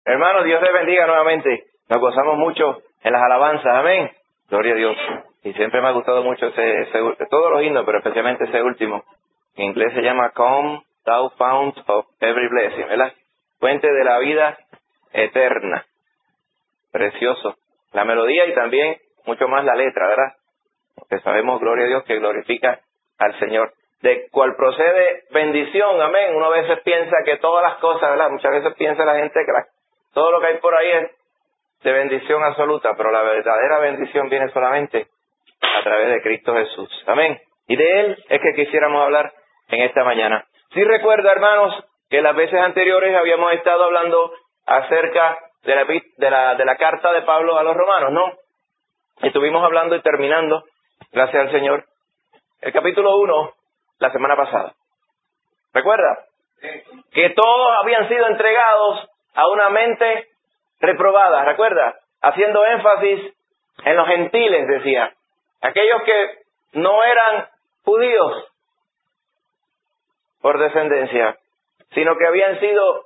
Hermanos, Dios les bendiga nuevamente. Nos gozamos mucho en las alabanzas. Amén. Gloria a Dios. Y siempre me ha gustado mucho todos los himnos, pero especialmente ese último. En inglés se llama Come Thou Fount of Every Blessing, ¿verdad? Fuente de la vida eterna. Precioso. La melodía y también mucho más la letra, ¿verdad? Porque sabemos, gloria a Dios, que glorifica al Señor. De cual procede bendición, amén. Uno a veces piensa que todas las cosas, ¿verdad? Muchas veces piensa la gente que todo lo que hay por ahí es de bendición absoluta, pero la verdadera bendición viene solamente a través de Cristo Jesús. Amén. Y de Él es que quisiéramos hablar en esta mañana. Sí recuerda, hermanos, que las veces anteriores habíamos estado hablando acerca de la carta de Pablo a los romanos, ¿no? Estuvimos hablando y terminando, gracias al Señor, el capítulo 1 la semana pasada. ¿Recuerda? Sí. Que todos habían sido entregados a una mente reprobada, ¿recuerda? Haciendo énfasis en los gentiles, decía. Aquellos que no eran judíos por descendencia, sino que habían sido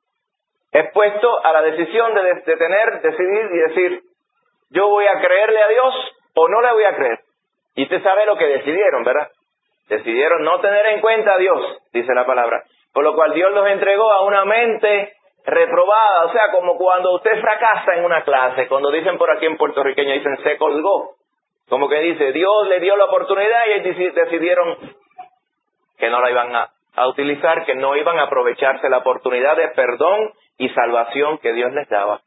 expuestos a la decisión de decidir y decir, yo voy a creerle a Dios o no le voy a creer. Y usted sabe lo que decidieron, ¿verdad? Decidieron no tener en cuenta a Dios, dice la palabra. Por lo cual Dios los entregó a una mente reprobada. O sea, como cuando usted fracasa en una clase, cuando dicen por aquí en puertorriqueño, dicen se colgó. Como que dice, Dios le dio la oportunidad y ellos decidieron que no la iban a utilizar, que no iban a aprovecharse la oportunidad de perdón y salvación que Dios les daba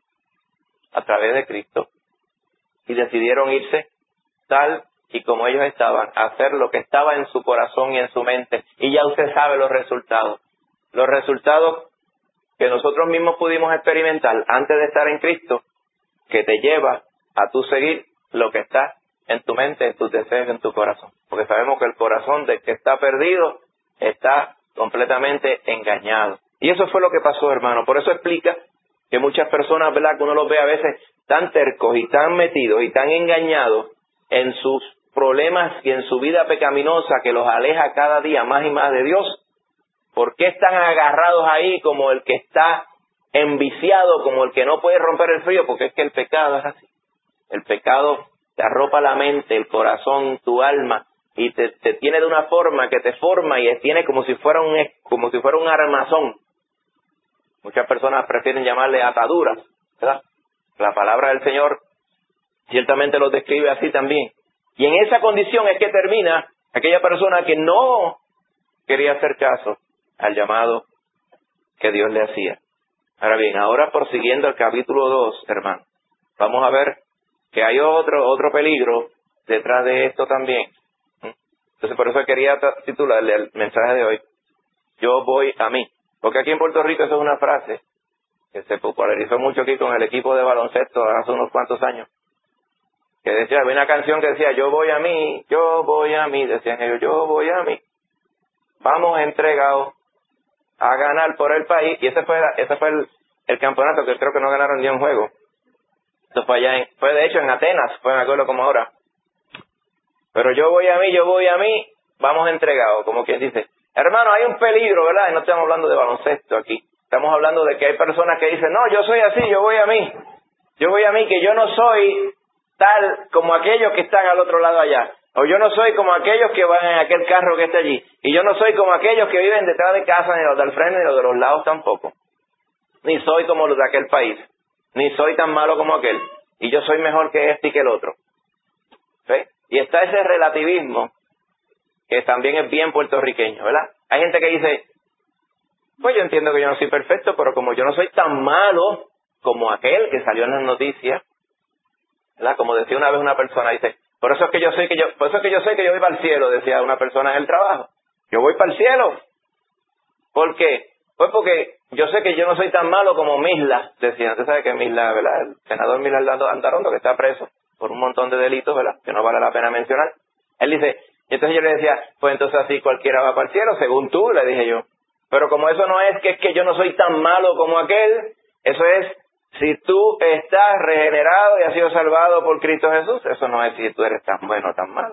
a través de Cristo. Y decidieron irse tal y como ellos estaban, a hacer lo que estaba en su corazón y en su mente. Y ya usted sabe los resultados. Los resultados que nosotros mismos pudimos experimentar antes de estar en Cristo, que te lleva a tú seguir lo que está en tu mente, en tus deseos, en tu corazón. Porque sabemos que el corazón del que está perdido está completamente engañado. Y eso fue lo que pasó, hermano. Por eso explica que muchas personas, ¿verdad?, que uno los ve a veces tan tercos y tan metidos y tan engañados en sus problemas y en su vida pecaminosa que los aleja cada día más y más de Dios. ¿Por qué están agarrados ahí como el que está enviciado, como el que no puede romper el frío? Porque es que el pecado es así. El pecado te arropa la mente, el corazón, tu alma, y te tiene de una forma que te forma y tiene como si fuera un armazón. Muchas personas prefieren llamarle ataduras, ¿verdad? La palabra del Señor ciertamente lo describe así también. Y en esa condición es que termina aquella persona que no quería hacer caso al llamado que Dios le hacía. Ahora bien, ahora prosiguiendo el capítulo 2, hermano, vamos a ver que hay otro peligro detrás de esto también. Entonces, por eso quería titularle el mensaje de hoy, yo voy a mí. Porque aquí en Puerto Rico eso es una frase que se popularizó mucho aquí con el equipo de baloncesto hace unos cuantos años. Que decía, había una canción que decía, yo voy a mí, decían ellos, yo voy a mí. Vamos entregados a ganar por el país. Y ese fue el campeonato que creo que no ganaron ni un juego. Eso fue fue de hecho en Atenas, me acuerdo como ahora. Pero yo voy a mí, vamos entregados, como quien dice. Hermano, hay un peligro, ¿verdad? Y no estamos hablando de baloncesto aquí. Estamos hablando de que hay personas que dicen, no, yo soy así, yo voy a mí, que yo no soy tal como aquellos que están al otro lado allá. O yo no soy como aquellos que van en aquel carro que está allí. Y yo no soy como aquellos que viven detrás de casa, ni los del frente, ni los de los lados tampoco. Ni soy como los de aquel país. Ni soy tan malo como aquel. Y yo soy mejor que este y que el otro. ¿Sí? Y está ese relativismo que también es bien puertorriqueño, ¿verdad? Hay gente que dice, pues yo entiendo que yo no soy perfecto, pero como yo no soy tan malo como aquel que salió en las noticias, ¿verdad? Como decía una vez una persona, dice, por eso es que yo sé que yo voy para el cielo, decía una persona en el trabajo. Yo voy para el cielo. ¿Por qué? Pues porque yo sé que yo no soy tan malo como Misla, decía. Usted sabe que Misla, ¿verdad? El senador Misla Antarondo, que está preso por un montón de delitos, ¿verdad? Que no vale la pena mencionar. Él dice, y entonces yo le decía, pues entonces así cualquiera va para el cielo, según tú, le dije yo. Pero como eso no es que yo no soy tan malo como aquel, eso es, si tú estás regenerado y has sido salvado por Cristo Jesús, eso no es si tú eres tan bueno o tan malo.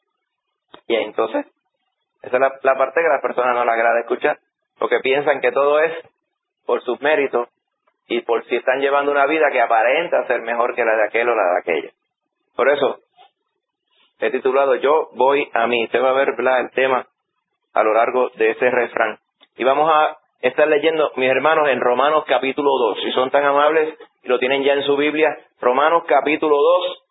Y entonces, esa es la parte que a las personas no les agrada escuchar, porque piensan que todo es por sus méritos y por si están llevando una vida que aparenta ser mejor que la de aquel o la de aquella. Por eso he titulado Yo voy a mí. Usted va a ver, ¿verdad?, el tema a lo largo de ese refrán. Y vamos a estar leyendo, mis hermanos, en Romanos capítulo 2. Si son tan amables y lo tienen ya en su Biblia, Romanos capítulo 2.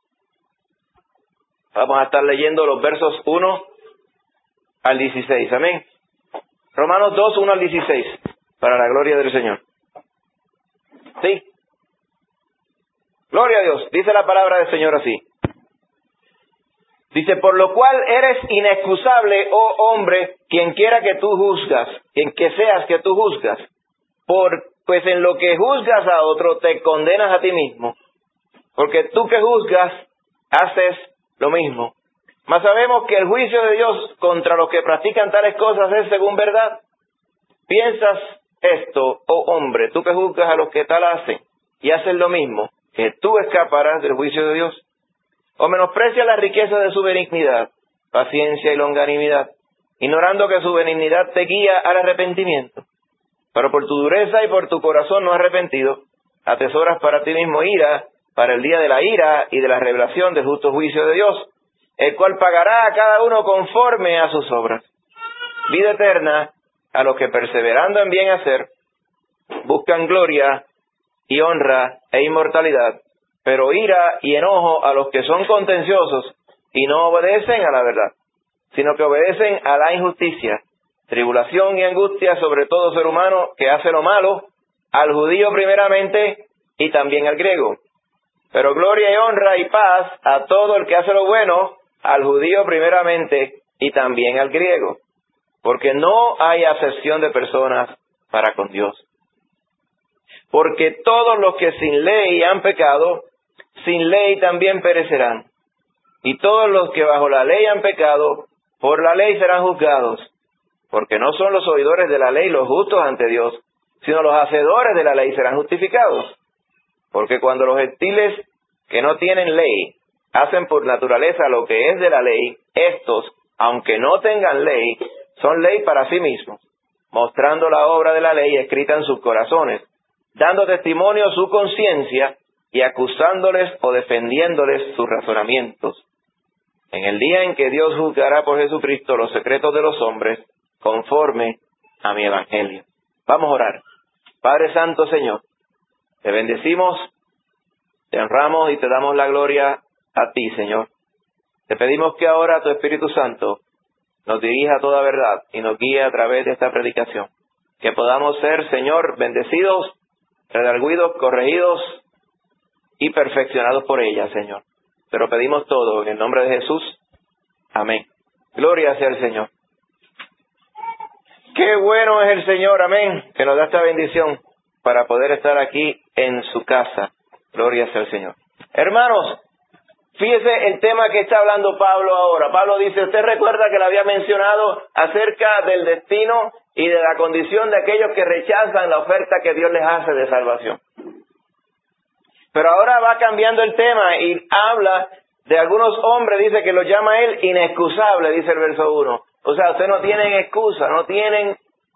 Vamos a estar leyendo los versos 1 al 16. Amén. Romanos 2, 1 al 16. Para la gloria del Señor. ¿Sí? Gloria a Dios. Dice la palabra del Señor así. Dice, por lo cual eres inexcusable, oh hombre, quien quiera que tú juzgas, quien que seas que tú juzgas, pues en lo que juzgas a otro te condenas a ti mismo, porque tú que juzgas haces lo mismo. Mas sabemos que el juicio de Dios contra los que practican tales cosas es según verdad. ¿Piensas esto, oh hombre, tú que juzgas a los que tal hacen y haces lo mismo, que tú escaparás del juicio de Dios? ¿O menosprecias la riqueza de su benignidad, paciencia y longanimidad, ignorando que su benignidad te guía al arrepentimiento? Pero por tu dureza y por tu corazón no arrepentido, atesoras para ti mismo ira, para el día de la ira y de la revelación del justo juicio de Dios, el cual pagará a cada uno conforme a sus obras. Vida eterna a los que perseverando en bien hacer, buscan gloria y honra e inmortalidad, pero ira y enojo a los que son contenciosos y no obedecen a la verdad, sino que obedecen a la injusticia, tribulación y angustia sobre todo ser humano que hace lo malo, al judío primeramente y también al griego. Pero gloria y honra y paz a todo el que hace lo bueno, al judío primeramente y también al griego, porque no hay acepción de personas para con Dios. Porque todos los que sin ley han pecado, sin ley también perecerán. Y todos los que bajo la ley han pecado, por la ley serán juzgados. Porque no son los oidores de la ley los justos ante Dios, sino los hacedores de la ley serán justificados. Porque cuando los gentiles que no tienen ley hacen por naturaleza lo que es de la ley, estos, aunque no tengan ley, son ley para sí mismos, mostrando la obra de la ley escrita en sus corazones, dando testimonio su conciencia y acusándoles o defendiéndoles sus razonamientos. En el día en que Dios juzgará por Jesucristo los secretos de los hombres, conforme a mi evangelio. Vamos a orar. Padre Santo, Señor, te bendecimos, te honramos y te damos la gloria a ti, Señor. Te pedimos que ahora tu Espíritu Santo nos dirija a toda verdad y nos guíe a través de esta predicación. Que podamos ser, Señor, bendecidos, redarguidos, corregidos y perfeccionados por ella, Señor. Te lo pedimos todo en el nombre de Jesús. Amén. Gloria sea el Señor. Qué bueno es el Señor, amén, que nos da esta bendición para poder estar aquí en su casa. Gloria sea el Señor. Hermanos, fíjese el tema que está hablando Pablo ahora. Pablo dice, usted recuerda que le había mencionado acerca del destino y de la condición de aquellos que rechazan la oferta que Dios les hace de salvación. Pero ahora va cambiando el tema y habla de algunos hombres, dice que los llama él inexcusables, dice el verso 1. O sea, ustedes no tienen excusa, no tienen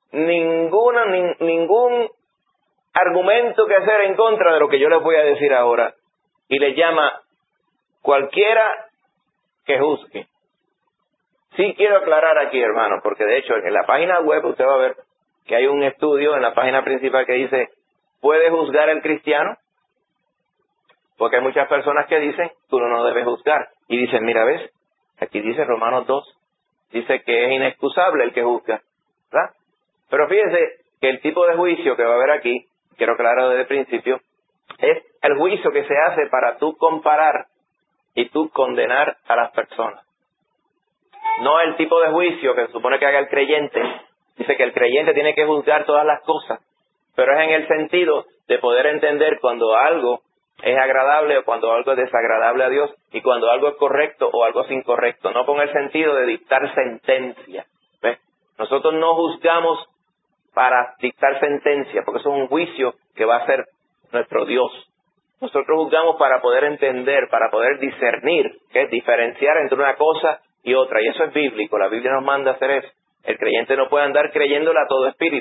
ningún argumento que hacer en contra de lo que yo les voy a decir ahora. Y les llama cualquiera que juzgue. Sí quiero aclarar aquí, hermano, porque de hecho en la página web usted va a ver que hay un estudio en la página principal que dice, ¿puede juzgar el cristiano? Porque hay muchas personas que dicen, tú no debes juzgar. Y dicen, mira, ¿ves? Aquí dice Romanos 2, dice que es inexcusable el que juzga, ¿verdad? Pero fíjese que el tipo de juicio que va a haber aquí, quiero aclarar desde el principio, es el juicio que se hace para tú comparar y tú condenar a las personas. No el tipo de juicio que se supone que haga el creyente. Dice que el creyente tiene que juzgar todas las cosas, pero es en el sentido de poder entender cuando algo es agradable o cuando algo es desagradable a Dios y cuando algo es correcto o algo es incorrecto. No con el sentido de dictar sentencia. ¿Ves? Nosotros no juzgamos para dictar sentencia, porque eso es un juicio que va a hacer nuestro Dios. Nosotros juzgamos para poder entender, para poder discernir, que es diferenciar entre una cosa y otra. Y eso es bíblico, la Biblia nos manda a hacer eso. El creyente no puede andar creyéndole a todo espíritu.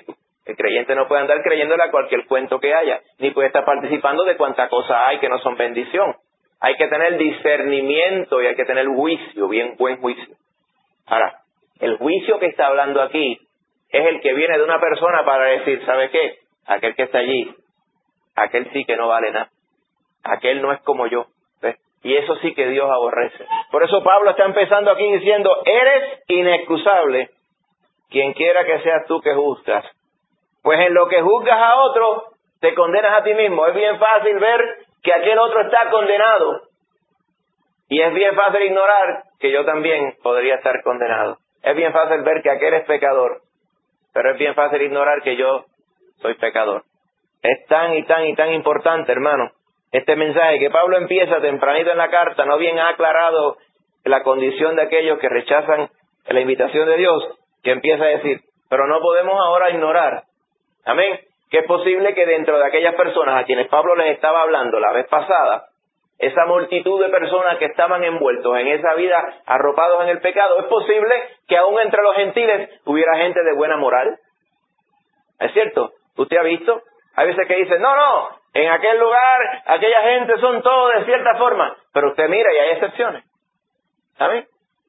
El creyente no puede andar creyéndole a cualquier cuento que haya, ni puede estar participando de cuánta cosa hay que no son bendición. Hay que tener discernimiento y hay que tener juicio, bien buen juicio. Ahora, el juicio que está hablando aquí es el que viene de una persona para decir, ¿sabe qué? Aquel que está allí, aquel sí que no vale nada. Aquel no es como yo. ¿Ves? Y eso sí que Dios aborrece. Por eso Pablo está empezando aquí diciendo, eres inexcusable, quien quiera que seas tú que juzgas. Pues en lo que juzgas a otro, te condenas a ti mismo. Es bien fácil ver que aquel otro está condenado. Y es bien fácil ignorar que yo también podría estar condenado. Es bien fácil ver que aquel es pecador. Pero es bien fácil ignorar que yo soy pecador. Es tan y tan y tan importante, hermano, este mensaje que Pablo empieza tempranito en la carta, no bien ha aclarado la condición de aquellos que rechazan la invitación de Dios, que empieza a decir, pero no podemos ahora ignorar. Amén. Que es posible que dentro de aquellas personas a quienes Pablo les estaba hablando la vez pasada, esa multitud de personas que estaban envueltos en esa vida, arropados en el pecado, es posible que aún entre los gentiles hubiera gente de buena moral. ¿Es cierto? ¿Usted ha visto? Hay veces que dicen, no, en aquel lugar, aquella gente son todos de cierta forma, pero usted mira y hay excepciones. ¿Sabe?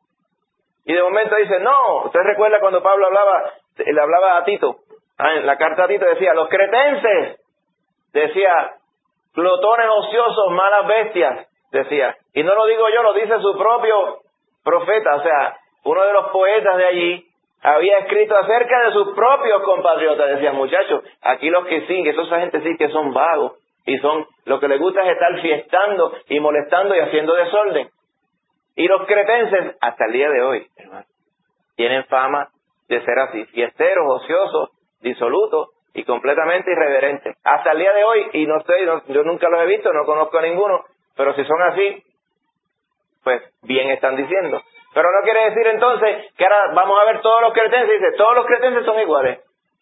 Y de momento dice, no, usted recuerda cuando Pablo le hablaba a Tito, en la carta a Tito decía, los cretenses, decía, glotones ociosos, malas bestias, decía. Y no lo digo yo, lo dice su propio profeta, o sea, uno de los poetas de allí había escrito acerca de sus propios compatriotas. Decía, muchachos, aquí los que sí, que esa gente sí que son vagos, y son, lo que les gusta es estar fiestando y molestando y haciendo desorden. Y los cretenses, hasta el día de hoy, hermano, tienen fama de ser así, fiesteros, ociosos, disolutos y completamente irreverentes. Hasta el día de hoy, y no sé, yo nunca los he visto, no conozco a ninguno, pero si son así, pues bien están diciendo. Pero no quiere decir entonces que ahora vamos a ver todos los cretenses y dice, todos los cretenses son iguales.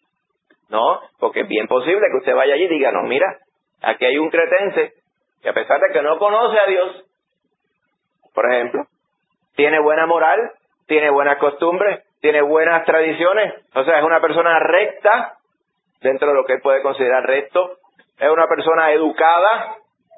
No, porque es bien posible que usted vaya allí y diga, no, mira, aquí hay un cretense que a pesar de que no conoce a Dios, por ejemplo, tiene buena moral, tiene buenas costumbres, tiene buenas tradiciones, o sea, es una persona recta, dentro de lo que él puede considerar recto, es una persona educada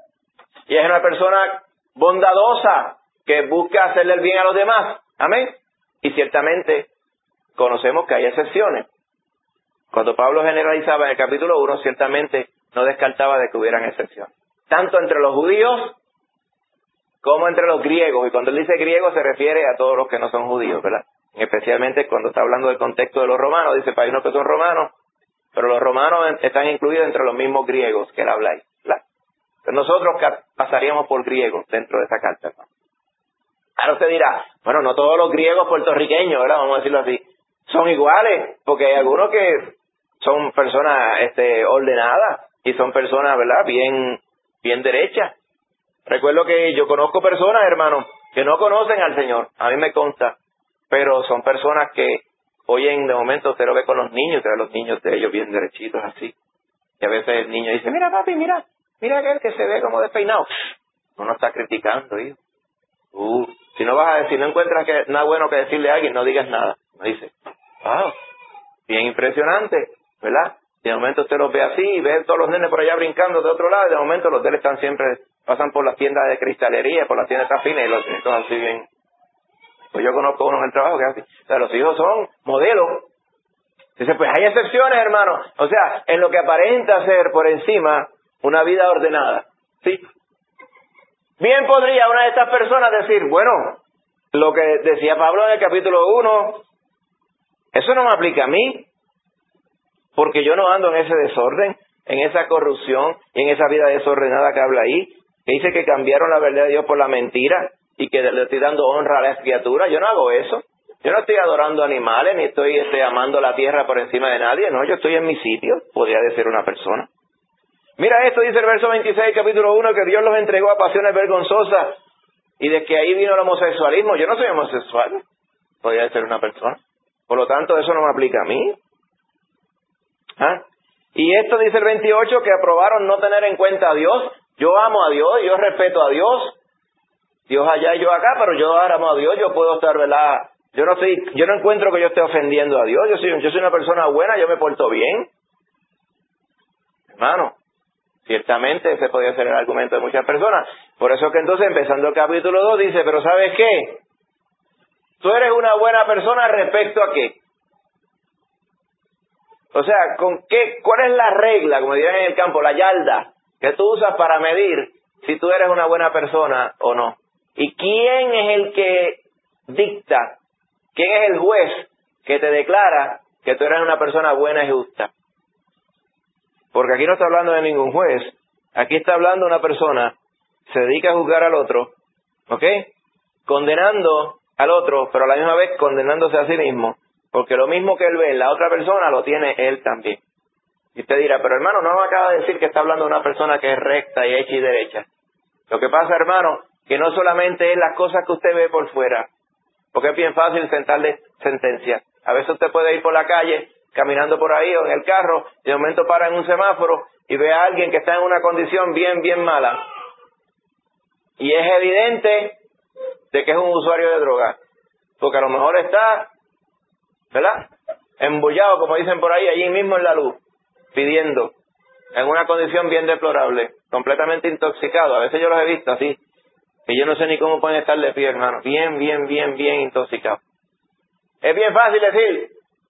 y es una persona bondadosa que busca hacerle el bien a los demás. Amén. Y ciertamente conocemos que hay excepciones. Cuando Pablo generalizaba en el capítulo 1, ciertamente no descartaba de que hubieran excepciones. Tanto entre los judíos como entre los griegos. Y cuando él dice griegos se refiere a todos los que no son judíos, ¿verdad? Especialmente cuando está hablando del contexto de los romanos. Dice, para unos que son romanos, pero los romanos están incluidos entre los mismos griegos que él habla ahí. Pero nosotros pasaríamos por griegos dentro de esa carta, ¿no? Ahora usted dirá, bueno, no todos los griegos puertorriqueños, ¿verdad? Vamos a decirlo así, son iguales, porque hay algunos que son personas ordenadas y son personas, ¿verdad? Bien derechas. Recuerdo que yo conozco personas, hermanos, que no conocen al Señor, a mí me consta, pero son personas que oyen, de momento usted lo ve con los niños de ellos bien derechitos así. Y a veces el niño dice, mira papi, mira aquel que se ve como despeinado. Uno está criticando, hijo. Si no vas a decir, no encuentras nada bueno que decirle a alguien, no digas nada. Me dice, wow, bien impresionante, ¿verdad? Y de momento usted los ve así, y ve todos los nenes por allá brincando de otro lado, y de momento los de él están siempre, pasan por las tiendas de cristalería, por las tiendas finas, y los nietos así bien. Pues yo conozco uno en el trabajo que es así. O sea, los hijos son modelos. Dice, pues hay excepciones, hermano. O sea, en lo que aparenta ser por encima una vida ordenada. ¿Sí? Bien podría una de estas personas decir, bueno, lo que decía Pablo en el capítulo 1, eso no me aplica a mí, porque yo no ando en ese desorden, en esa corrupción y en esa vida desordenada que habla ahí, que dice que cambiaron la verdad de Dios por la mentira y que le estoy dando honra a las criaturas. Yo no hago eso. Yo no estoy adorando animales ni estoy amando la tierra por encima de nadie. No, yo estoy en mi sitio. Podría decir una persona. Mira esto, dice el verso 26, capítulo 1, que Dios los entregó a pasiones vergonzosas y de que ahí vino el homosexualismo. Yo no soy homosexual. Podría ser una persona. Por lo tanto, eso no me aplica a mí. Y esto dice el 28, que aprobaron no tener en cuenta a Dios. Yo amo a Dios, yo respeto a Dios. Dios allá y yo acá, pero yo amo a Dios, yo puedo estar, ¿verdad? Yo no encuentro que yo esté ofendiendo a Dios. Yo soy una persona buena, yo me porto bien. Hermano, ciertamente ese podría ser el argumento de muchas personas. Por eso que entonces, empezando el capítulo 2, dice, pero ¿sabes qué? Tú eres una buena persona respecto a qué. O sea, ¿cuál es la regla, como dirán en el campo, la yarda, que tú usas para medir si tú eres una buena persona o no? ¿Y quién es el que dicta? ¿Quién es el juez que te declara que tú eres una persona buena y justa? Porque aquí no está hablando de ningún juez. Aquí está hablando de una persona que se dedica a juzgar al otro, ¿ok? Condenando al otro, pero a la misma vez condenándose a sí mismo. Porque lo mismo que él ve en la otra persona, lo tiene él también. Y usted dirá, pero hermano, no me acaba de decir que está hablando de una persona que es recta y hecha y derecha. Lo que pasa, hermano, que no solamente es las cosas que usted ve por fuera, porque es bien fácil sentarle sentencias. A veces usted puede ir por la calle, caminando por ahí o en el carro, y de momento para en un semáforo y ve a alguien que está en una condición bien mala. Y es evidente de que es un usuario de droga, porque a lo mejor está, ¿verdad?, embollado, como dicen por ahí, allí mismo en la luz, pidiendo, en una condición bien deplorable, completamente intoxicado. A veces yo los he visto así, que yo no sé ni cómo pueden estar de pie, hermano, bien intoxicados. Es bien fácil decir,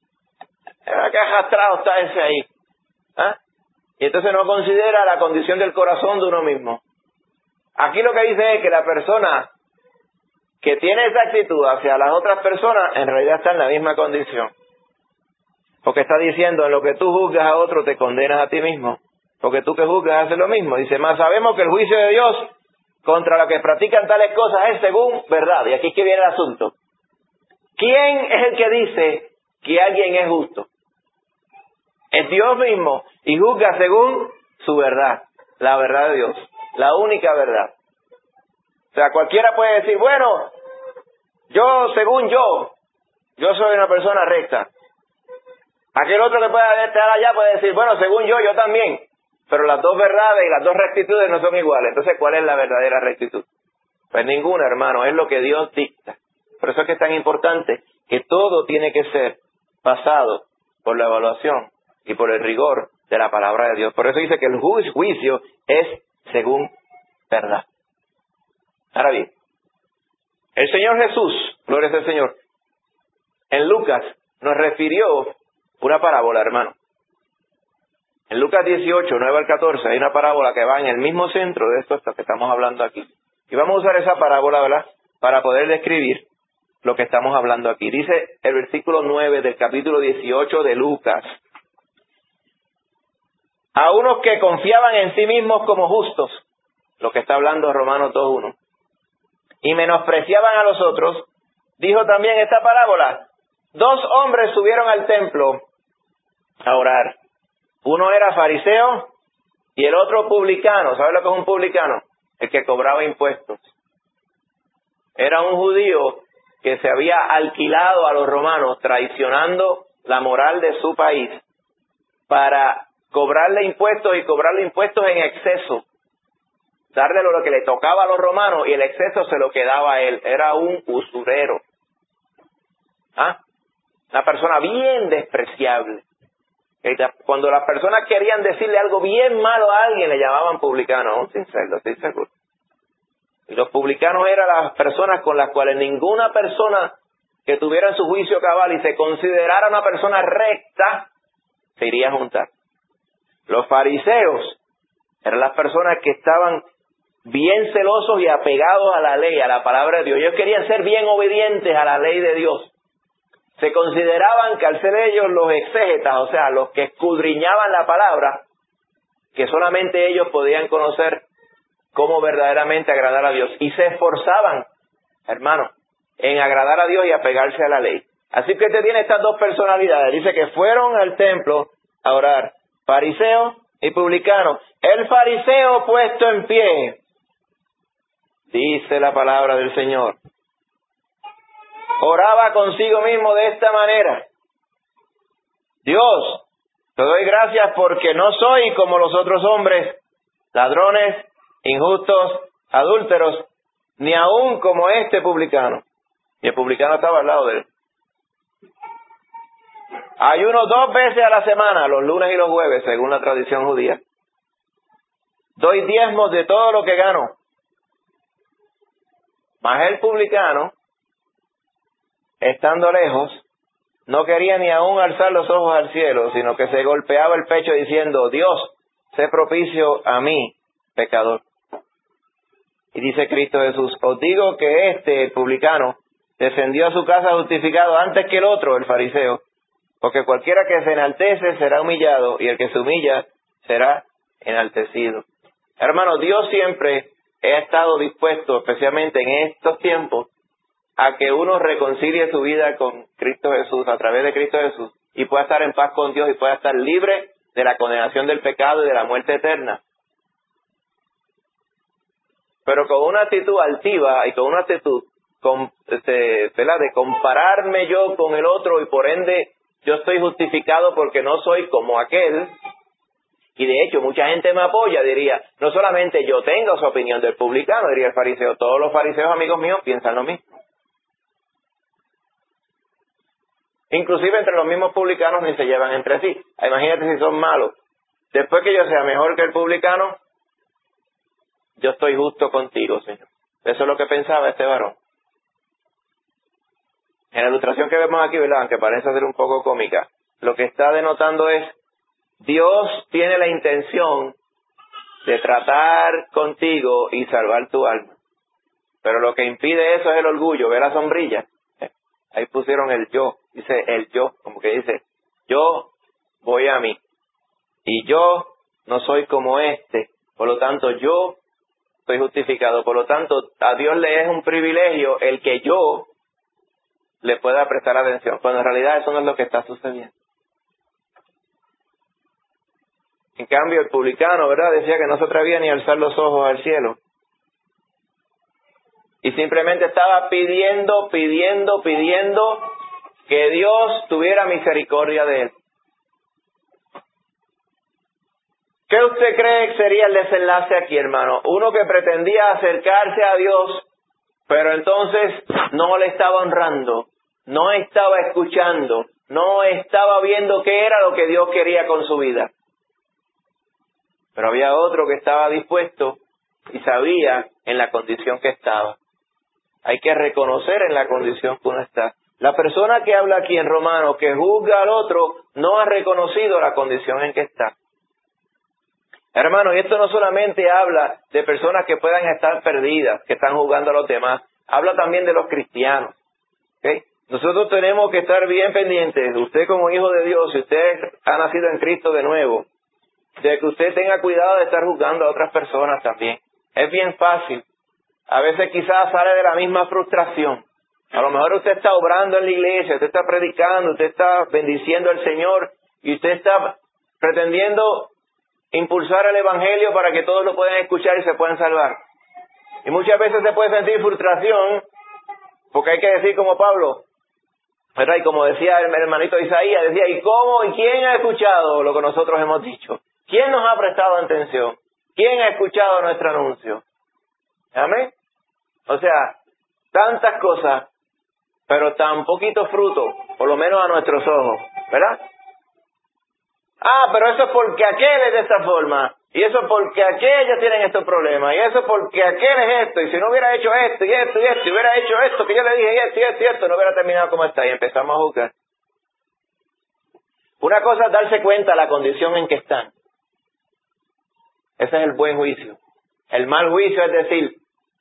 qué arrastrado está ese ahí, ¿ah? Y entonces no considera la condición del corazón de uno mismo. Aquí lo que dice es que la persona que tiene esa actitud hacia las otras personas, en realidad está en la misma condición. Porque está diciendo, en lo que tú juzgas a otro, te condenas a ti mismo. Porque tú que juzgas haces lo mismo. Dice, más sabemos que el juicio de Dios contra los que practican tales cosas es según verdad. Y aquí es que viene el asunto. ¿Quién es el que dice que alguien es justo? Es Dios mismo, y juzga según su verdad, la verdad de Dios, la única verdad. O sea, cualquiera puede decir, bueno, según yo soy una persona recta. Aquel otro que pueda estar allá puede decir, bueno, según yo también. Pero las dos verdades y las dos rectitudes no son iguales. Entonces, ¿cuál es la verdadera rectitud? Pues ninguna, hermano, es lo que Dios dicta. Por eso es que es tan importante que todo tiene que ser pasado por la evaluación y por el rigor de la palabra de Dios. Por eso dice que el juicio es según verdad. Ahora bien, el Señor Jesús, gloria al Señor, en Lucas nos refirió una parábola, hermano. En Lucas 18, 9 al 14, hay una parábola que va en el mismo centro de esto que estamos hablando aquí. Y vamos a usar esa parábola, ¿verdad?, para poder describir lo que estamos hablando aquí. Dice el versículo 9 del capítulo 18 de Lucas. A unos que confiaban en sí mismos como justos, lo que está hablando Romanos 2:1, y menospreciaban a los otros, dijo también esta parábola. 2 hombres subieron al templo a orar. Uno era fariseo y el otro publicano. ¿Sabe lo que es un publicano? El que cobraba impuestos. Era un judío que se había alquilado a los romanos, traicionando la moral de su país, para cobrarle impuestos y cobrarle impuestos en exceso. Darle lo que le tocaba a los romanos y el exceso se lo quedaba a él. Era un usurero. Una persona bien despreciable. Cuando las personas querían decirle algo bien malo a alguien, le llamaban publicano. Sin serlo, estoy seguro. Y los publicanos eran las personas con las cuales ninguna persona que tuviera en su juicio cabal y se considerara una persona recta, se iría a juntar. Los fariseos eran las personas que estaban bien celosos y apegados a la ley, a la palabra de Dios. Ellos querían ser bien obedientes a la ley de Dios. Se consideraban que al ser ellos los exégetas, o sea, los que escudriñaban la palabra, que solamente ellos podían conocer cómo verdaderamente agradar a Dios. Y se esforzaban, hermano, en agradar a Dios y apegarse a la ley. Así que usted tiene estas dos personalidades. Dice que fueron al templo a orar, fariseo y publicano. El fariseo puesto en pie, dice la palabra del Señor, oraba consigo mismo de esta manera: Dios, te doy gracias porque no soy como los otros hombres, ladrones, injustos, adúlteros, ni aun como este publicano. Y el publicano estaba al lado de él. Ayuno 2 veces a la semana, los lunes y los jueves, según la tradición judía. doy diezmos de todo lo que gano. Mas el publicano, estando lejos, no quería ni aún alzar los ojos al cielo, sino que se golpeaba el pecho diciendo, Dios, sé propicio a mí, pecador. Y dice Cristo Jesús, os digo que el publicano, descendió a su casa justificado antes que el otro, el fariseo, porque cualquiera que se enaltece será humillado, y el que se humilla será enaltecido. Hermanos, Dios siempre ha estado dispuesto, especialmente en estos tiempos, a que uno reconcilie su vida con Cristo Jesús, a través de Cristo Jesús, y pueda estar en paz con Dios y pueda estar libre de la condenación del pecado y de la muerte eterna. Pero con una actitud altiva y con una actitud ¿verdad?, de compararme yo con el otro y por ende yo estoy justificado porque no soy como aquel. Y de hecho mucha gente me apoya, diría, no solamente yo tengo su opinión del publicano, diría el fariseo, todos los fariseos amigos míos piensan lo mismo. Inclusive entre los mismos publicanos ni se llevan entre sí. Imagínate si son malos. Después que yo sea mejor que el publicano, yo estoy justo contigo, Señor. Eso es lo que pensaba este varón. En la ilustración que vemos aquí, ¿verdad?, aunque parece ser un poco cómica, lo que está denotando es, Dios tiene la intención de tratar contigo y salvar tu alma. Pero lo que impide eso es el orgullo. ¿Ve la sombrilla? Ahí pusieron el yo. Dice el yo, como que dice, yo voy a mí. Y yo no soy como este. Por lo tanto, yo soy justificado. Por lo tanto, a Dios le es un privilegio el que yo le pueda prestar atención. Cuando en realidad eso no es lo que está sucediendo. En cambio, el publicano, ¿verdad?, decía que no se atrevía ni a alzar los ojos al cielo. Y simplemente estaba pidiendo que Dios tuviera misericordia de él. ¿Qué usted cree que sería el desenlace aquí, hermano? Uno que pretendía acercarse a Dios, pero entonces no le estaba honrando, no estaba escuchando, no estaba viendo qué era lo que Dios quería con su vida. Pero había otro que estaba dispuesto y sabía en la condición que estaba. Hay que reconocer en la condición que uno está. La persona que habla aquí en Romanos, que juzga al otro, no ha reconocido la condición en que está. Hermano, y esto no solamente habla de personas que puedan estar perdidas, que están juzgando a los demás. Habla también de los cristianos. ¿Okay? Nosotros tenemos que estar bien pendientes, usted como hijo de Dios, si usted ha nacido en Cristo de nuevo, de que usted tenga cuidado de estar juzgando a otras personas también. Es bien fácil. A veces quizás sale de la misma frustración. A lo mejor usted está obrando en la iglesia, usted está predicando, usted está bendiciendo al Señor y usted está pretendiendo impulsar el Evangelio para que todos lo puedan escuchar y se puedan salvar. Y muchas veces se puede sentir frustración porque hay que decir como Pablo, ¿verdad? Y como decía el hermanito Isaías, decía, ¿y cómo y quién ha escuchado lo que nosotros hemos dicho? ¿Quién nos ha prestado atención? ¿Quién ha escuchado nuestro anuncio? ¿Amén? O sea, tantas cosas, pero tan poquito fruto, por lo menos a nuestros ojos, ¿verdad? Ah, pero eso es porque aquel es de esta forma, y eso es porque aquellos tienen estos problemas, y eso es porque aquel es esto, y si no hubiera hecho esto, y esto, y esto, y hubiera hecho esto, que yo le dije, y esto, y esto, y esto, no hubiera terminado como está, y empezamos a juzgar. Una cosa es darse cuenta de la condición en que están. Ese es el buen juicio. El mal juicio es decir,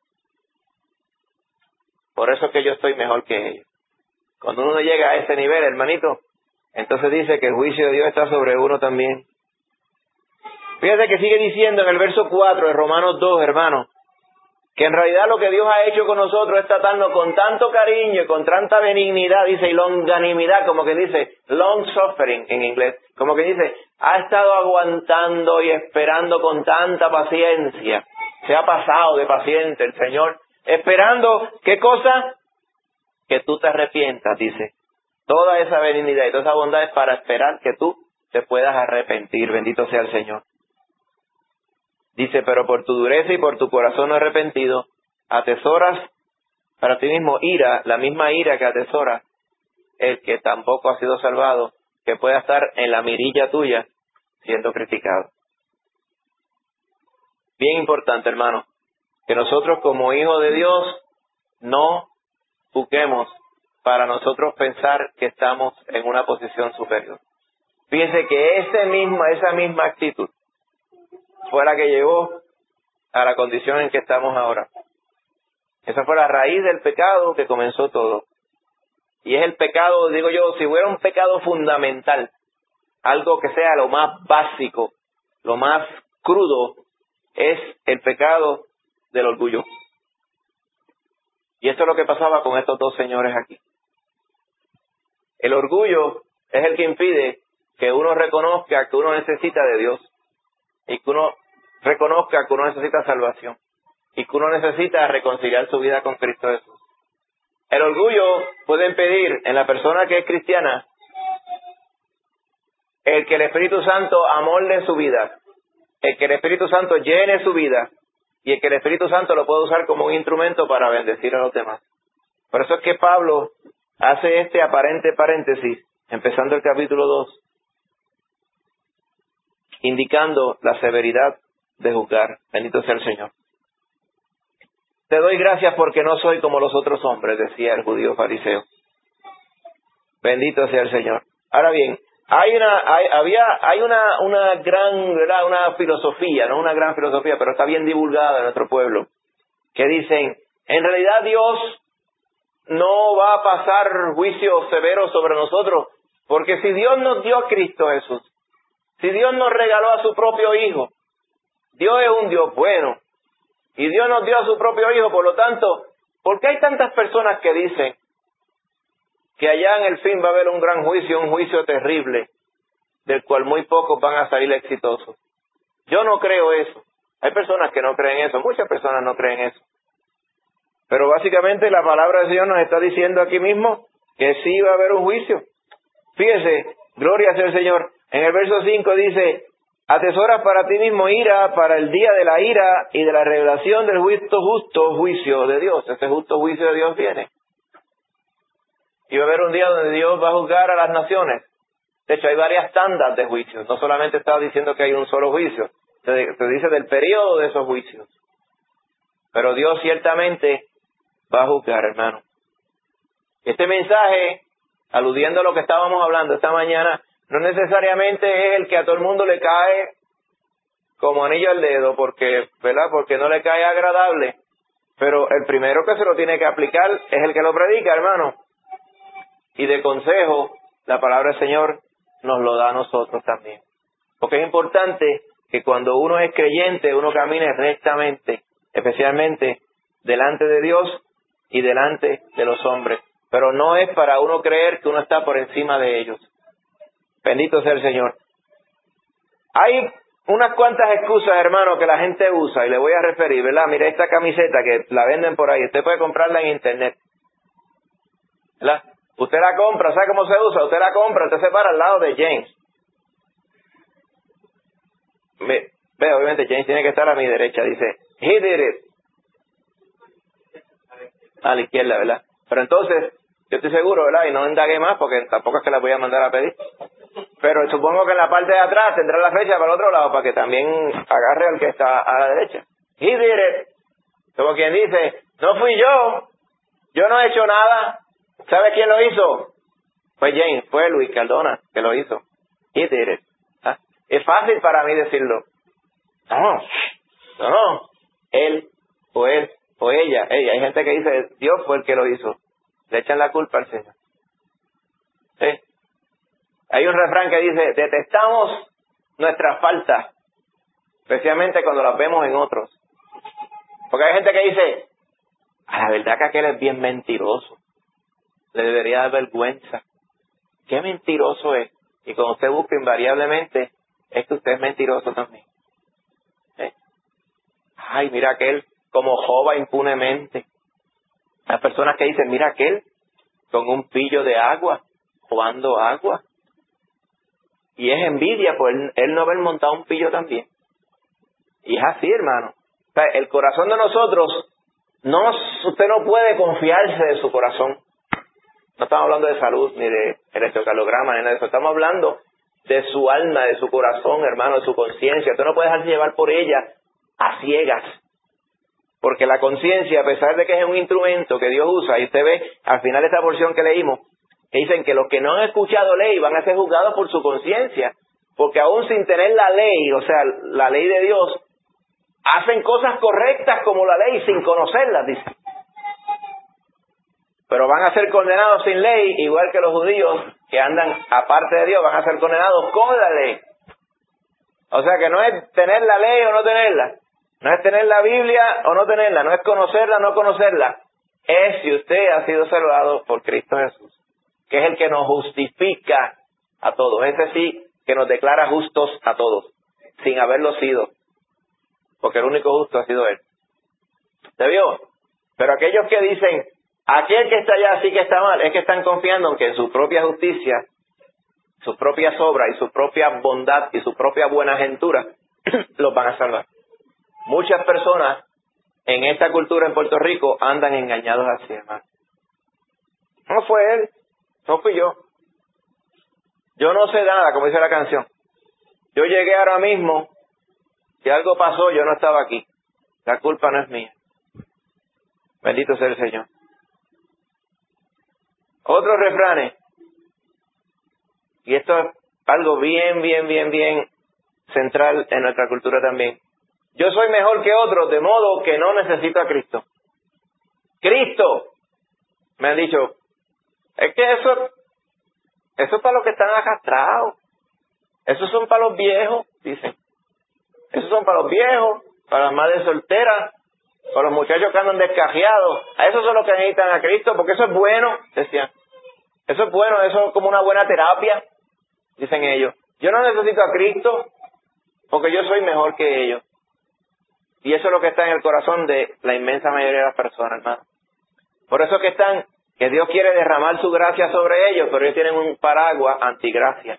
por eso es que yo estoy mejor que ellos. Cuando uno llega a ese nivel, hermanito, entonces dice que el juicio de Dios está sobre uno también. Fíjate que sigue diciendo en el verso 4 de Romanos 2, hermano, que en realidad lo que Dios ha hecho con nosotros es tratarnos con tanto cariño y con tanta benignidad, dice, y longanimidad, como que dice, long suffering en inglés, como que dice, ha estado aguantando y esperando con tanta paciencia. Se ha pasado de paciente el Señor, esperando, ¿qué cosa? Que tú te arrepientas, dice. Toda esa benignidad y toda esa bondad es para esperar que tú te puedas arrepentir. Bendito sea el Señor. Dice, pero por tu dureza y por tu corazón no arrepentido, atesoras para ti mismo ira, la misma ira que atesora el que tampoco ha sido salvado, que pueda estar en la mirilla tuya siendo criticado. bien importante, hermano, que nosotros como hijos de Dios no busquemos para nosotros pensar que estamos en una posición superior. Fíjense que esa misma actitud fue la que llevó a la condición en que estamos ahora. Esa fue la raíz del pecado que comenzó todo. Y es el pecado, digo yo, si hubiera un pecado fundamental, algo que sea lo más básico, lo más crudo, es el pecado del orgullo. Y esto es lo que pasaba con estos dos señores aquí. El orgullo es el que impide que uno reconozca que uno necesita de Dios, y que uno reconozca que uno necesita salvación, y que uno necesita reconciliar su vida con Cristo Jesús. El orgullo puede impedir en la persona que es cristiana el que el Espíritu Santo amolde su vida, el que el Espíritu Santo llene su vida, y el que el Espíritu Santo lo puede usar como un instrumento para bendecir a los demás. Por eso es que Pablo hace este aparente paréntesis, empezando el capítulo 2, indicando la severidad de juzgar. Bendito sea el Señor. Te doy gracias porque no soy como los otros hombres, decía el judío fariseo. Bendito sea el Señor. Ahora bien, hay una gran, ¿verdad?, una filosofía, no una gran filosofía, pero está bien divulgada en nuestro pueblo, que dicen, en realidad Dios no va a pasar juicio severo sobre nosotros, porque si Dios nos dio a Cristo Jesús, si Dios nos regaló a su propio Hijo, Dios es un Dios bueno, y Dios nos dio a su propio Hijo, por lo tanto, ¿por qué hay tantas personas que dicen que allá en el fin va a haber un gran juicio, un juicio terrible, del cual muy pocos van a salir exitosos? Yo no creo eso. Hay personas que no creen eso, muchas personas no creen eso. Pero básicamente la palabra del Señor nos está diciendo aquí mismo que sí va a haber un juicio. Fíjese, gloria sea el Señor. En el verso 5 dice, atesoras para ti mismo ira para el día de la ira y de la revelación del justo juicio de Dios. Ese justo juicio de Dios viene. Y va a haber un día donde Dios va a juzgar a las naciones. De hecho, hay varias tandas de juicios. No solamente está diciendo que hay un solo juicio. Se dice del periodo de esos juicios. Pero Dios ciertamente va a juzgar, hermano. Este mensaje, aludiendo a lo que estábamos hablando esta mañana, no necesariamente es el que a todo el mundo le cae como anillo al dedo, porque, ¿verdad?, porque no le cae agradable. Pero el primero que se lo tiene que aplicar es el que lo predica, hermano. Y de consejo, la palabra del Señor nos lo da a nosotros también. Porque es importante que cuando uno es creyente, uno camine rectamente, especialmente delante de Dios y delante de los hombres. Pero no es para uno creer que uno está por encima de ellos. Bendito sea el Señor. Hay unas cuantas excusas, hermano, que la gente usa, y le voy a referir, ¿verdad? Mire esta camiseta que la venden por ahí. Usted puede comprarla en internet, ¿verdad? Usted la compra, ¿sabe cómo se usa? Usted la compra, usted se para al lado de James. Ve, obviamente James tiene que estar a mi derecha. Dice, he did it. A la izquierda, ¿verdad? Pero entonces, yo estoy seguro, ¿verdad? Y no indagué más porque tampoco es que la voy a mandar a pedir. Pero supongo que en la parte de atrás tendrá la fecha para el otro lado para que también agarre al que está a la derecha. He did it. Como quien dice, no fui yo no he hecho nada. ¿Sabe quién lo hizo? Fue James, fue Luis Cardona que lo hizo. He did it. ¿Ah? Es fácil para mí decirlo. No. Él o ella. Hay gente que dice, Dios fue el que lo hizo. Le echan la culpa al Señor. ¿Sí? Hay un refrán que dice, detestamos nuestras faltas, especialmente cuando las vemos en otros. Porque hay gente que dice, la verdad que aquel es bien mentiroso. Le debería dar vergüenza. Qué mentiroso es. Y cuando usted busca invariablemente, es que usted es mentiroso también. Ay, mira aquel como jova impunemente. Las personas que dicen, mira aquel con un pillo de agua, jugando agua. Y es envidia por él no haber montado un pillo también. Y es así, hermano. O sea, el corazón de nosotros, usted no puede confiarse de su corazón. No estamos hablando de salud, ni de electrocardiograma, ni nada de eso. Estamos hablando de su alma, de su corazón, hermano, de su conciencia. Usted no puede dejarse llevar por ella a ciegas. Porque la conciencia, a pesar de que es un instrumento que Dios usa, y usted ve al final de esta porción que leímos, que dicen que los que no han escuchado ley van a ser juzgados por su conciencia, porque aún sin tener la ley, o sea, la ley de Dios, hacen cosas correctas como la ley sin conocerlas, dice. Pero van a ser condenados sin ley, igual que los judíos que andan aparte de Dios, van a ser condenados con la ley. O sea que no es tener la ley o no tenerla, no es tener la Biblia o no tenerla, no es conocerla o no conocerla, es si usted ha sido salvado por Cristo Jesús, que es el que nos justifica a todos, ese sí que nos declara justos a todos, sin haberlo sido, porque el único justo ha sido Él. ¿Se vio? Pero aquellos que dicen, aquel que está allá sí que está mal, es que están confiando en que en su propia justicia, sus propias obras y su propia bondad y su propia buenaventura los van a salvar. Muchas personas en esta cultura en Puerto Rico andan engañados así, hermano. No fue él, no fui yo. Yo no sé nada, como dice la canción. Yo llegué ahora mismo, si algo pasó, yo no estaba aquí. La culpa no es mía. Bendito sea el Señor. Otros refranes. Y esto es algo bien central en nuestra cultura también. Yo soy mejor que otros, de modo que no necesito a Cristo. Cristo, me han dicho, es que eso es para los que están arrastrados. Esos son para los viejos, dicen. Esos son para los viejos, para las madres solteras, para los muchachos que andan descajeados. A esos son los que necesitan a Cristo, porque eso es bueno, decían. Eso es bueno, eso es como una buena terapia, dicen ellos. Yo no necesito a Cristo, porque yo soy mejor que ellos. Y eso es lo que está en el corazón de la inmensa mayoría de las personas, hermano. Por eso que Dios quiere derramar su gracia sobre ellos, pero ellos tienen un paraguas antigracia.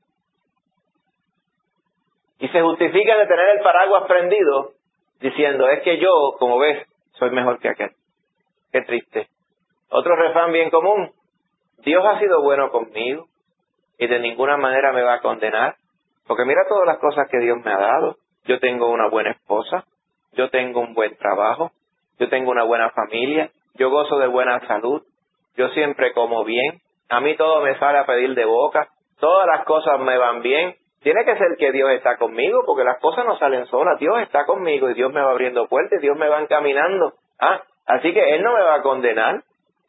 Y se justifican de tener el paraguas prendido, diciendo, es que yo, como ves, soy mejor que aquel. Qué triste. Otro refrán bien común, Dios ha sido bueno conmigo y de ninguna manera me va a condenar, porque mira todas las cosas que Dios me ha dado. Yo tengo una buena esposa, yo tengo un buen trabajo, yo tengo una buena familia, yo gozo de buena salud, yo siempre como bien, a mí todo me sale a pedir de boca, todas las cosas me van bien. Tiene que ser que Dios está conmigo, porque las cosas no salen solas. Dios está conmigo y Dios me va abriendo puertas, Dios me va encaminando. Así que Él no me va a condenar.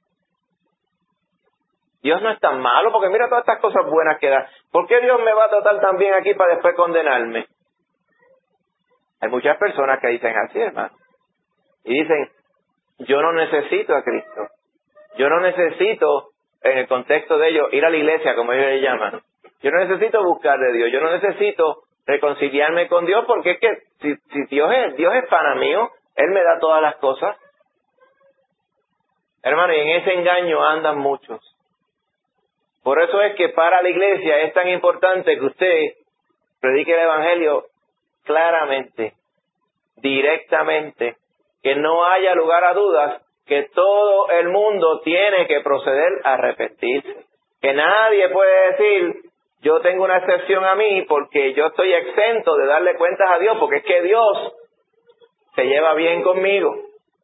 Dios no es tan malo, porque mira todas estas cosas buenas que da. ¿Por qué Dios me va a tratar tan bien aquí para después condenarme? Hay muchas personas que dicen así, hermano. Y dicen, yo no necesito a Cristo. Yo no necesito, en el contexto de ellos, ir a la iglesia, como ellos le llaman. Yo no necesito buscar de Dios. Yo no necesito reconciliarme con Dios, porque es que si Dios es pana mío, Él me da todas las cosas. Hermano, y en ese engaño andan muchos. Por eso es que para la iglesia es tan importante que usted predique el Evangelio claramente, directamente, que no haya lugar a dudas, que todo el mundo tiene que proceder a arrepentirse. Que nadie puede decir, yo tengo una excepción a mí porque yo estoy exento de darle cuentas a Dios, porque es que Dios se lleva bien conmigo.